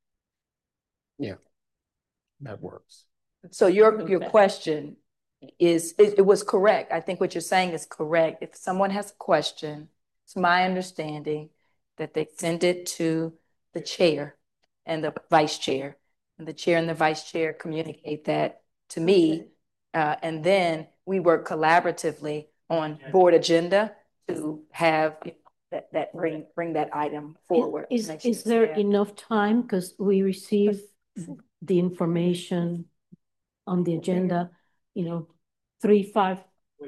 yeah, that works. So your your question is it, it was correct. I think what you're saying is correct. If someone has a question, it's my understanding that they send it to the chair and the vice chair. And the chair and the vice chair communicate that to me, uh, and then we work collaboratively on board agenda to have that, that bring bring that item forward. Is, is there yeah. enough time? Because we receive the information on the agenda, you know, three, five,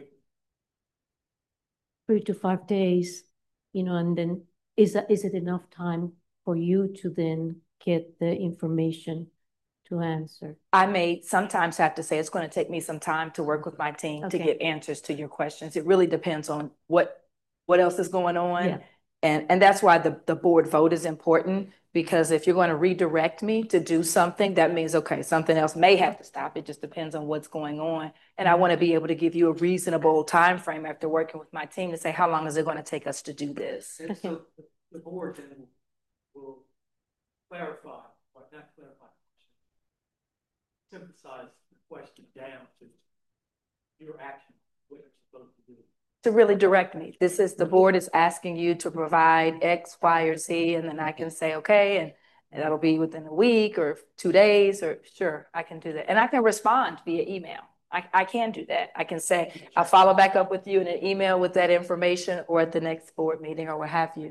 three to five days, you know, and then is that, is it enough time for you to then get the information to answer? I may sometimes have to say it's going to take me some time to work with my team okay. to get answers to your questions. It really depends on what what else is going on. Yeah. And, and that's why the, the board vote is important, because if you're going to redirect me to do something, that means, okay, something else may have to stop. It just depends on what's going on. And I want to be able to give you a reasonable time frame after working with my team to say, how long is it going to take us to do this? And so the, the board then will clarify, or not clarify, synthesize question down to your action, what you're supposed to do. To really direct me. This is, the board is asking you to provide X, Y, or Z, and then I can say, okay, and, and that'll be within a week or two days, or sure, I can do that. And I can respond via email. I, I can do that. I can say, I'll follow back up with you in an email with that information or at the next board meeting or what have you.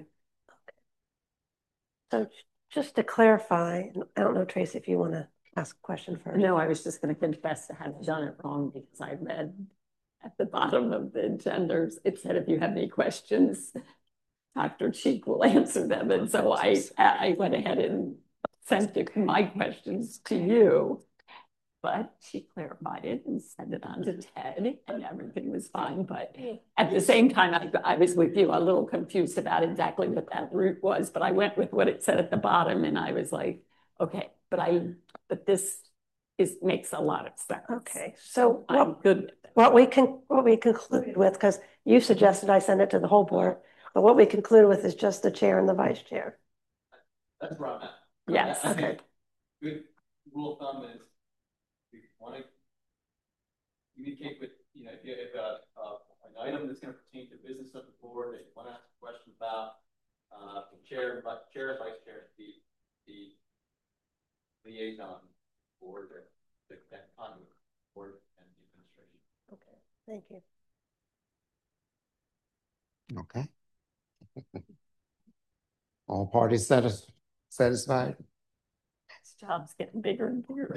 So just to clarify, I don't know, Tracy, if you want to ask a question first. No, I was just going to confess to having done it wrong because I read at the bottom of the agendas, it said if you have any questions, Doctor Cheek will answer them. And so I, I went ahead and sent my questions to you. But she clarified it and sent it on to Ted, and everything was fine. But at the same time, I, I was with you, a little confused about exactly what that route was. But I went with what it said at the bottom, and I was like, okay, but I, but this is makes a lot of sense. Okay, so I'm what, good with it. What we can, what we concluded with, because you suggested I send it to the whole board, but what we concluded with is just the chair and the vice chair. That's where I'm at. Yes. I, I Okay. Good rule of thumb is, if you want to communicate with, you know, if you have a, uh, an item that's going to pertain to business of the board that you want to ask a question about, uh, the chair, chair, and vice chair, the the liaison board, the the conduit board, and the administration. Okay, thank you. Okay. All parties satis satisfied? This job's getting bigger and bigger.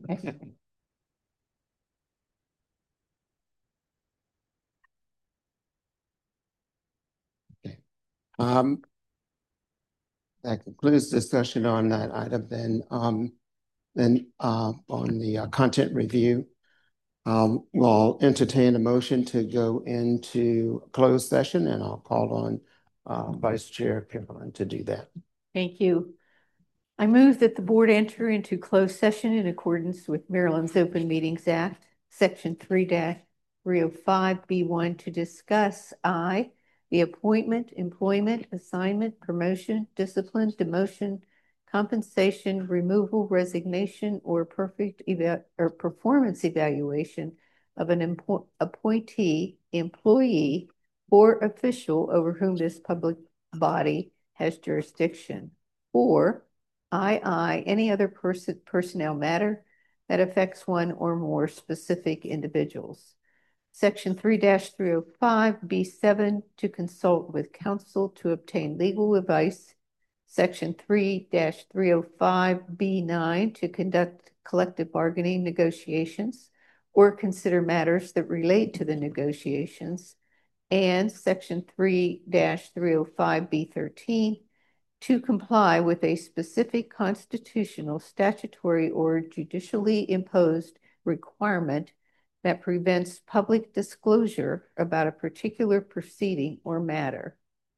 Okay. Um, that concludes discussion on that item. Then, um, then uh, on the uh, content review, um, we'll entertain a motion to go into closed session, and I'll call on uh, Vice Chair Carolyn to do that. Thank you. I move that the board enter into closed session in accordance with Maryland's Open Meetings Act, Section three three oh five B one, to discuss I, the appointment, employment, assignment, promotion, discipline, demotion, compensation, removal, resignation, or perfect eva or performance evaluation of an appointee, employee, or official over whom this public body has jurisdiction. Or I I, any other person personnel matter that affects one or more specific individuals. Section three three oh five B seven, to consult with counsel to obtain legal advice. Section three three oh five B nine, to conduct collective bargaining negotiations or consider matters that relate to the negotiations. And Section three three oh five B thirteen, to comply with a specific constitutional, statutory, or judicially imposed requirement that prevents public disclosure about a particular proceeding or matter.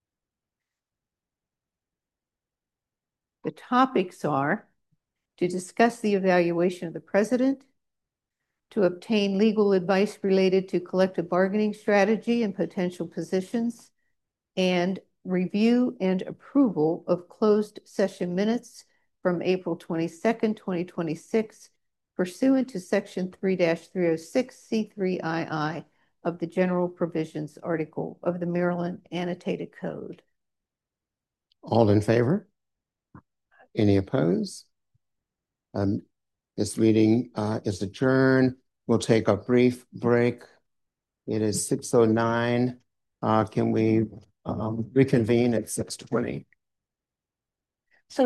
The topics are to discuss the evaluation of the president, to obtain legal advice related to collective bargaining strategy and potential positions, and review and approval of closed session minutes from April twenty-second, twenty twenty-six, pursuant to Section three three oh six C three I I of the General Provisions Article of the Maryland Annotated Code. All in favor? Any opposed? Um, this meeting uh, is adjourned. We'll take a brief break. It is six oh nine. Uh, can we um, reconvene at six twenty?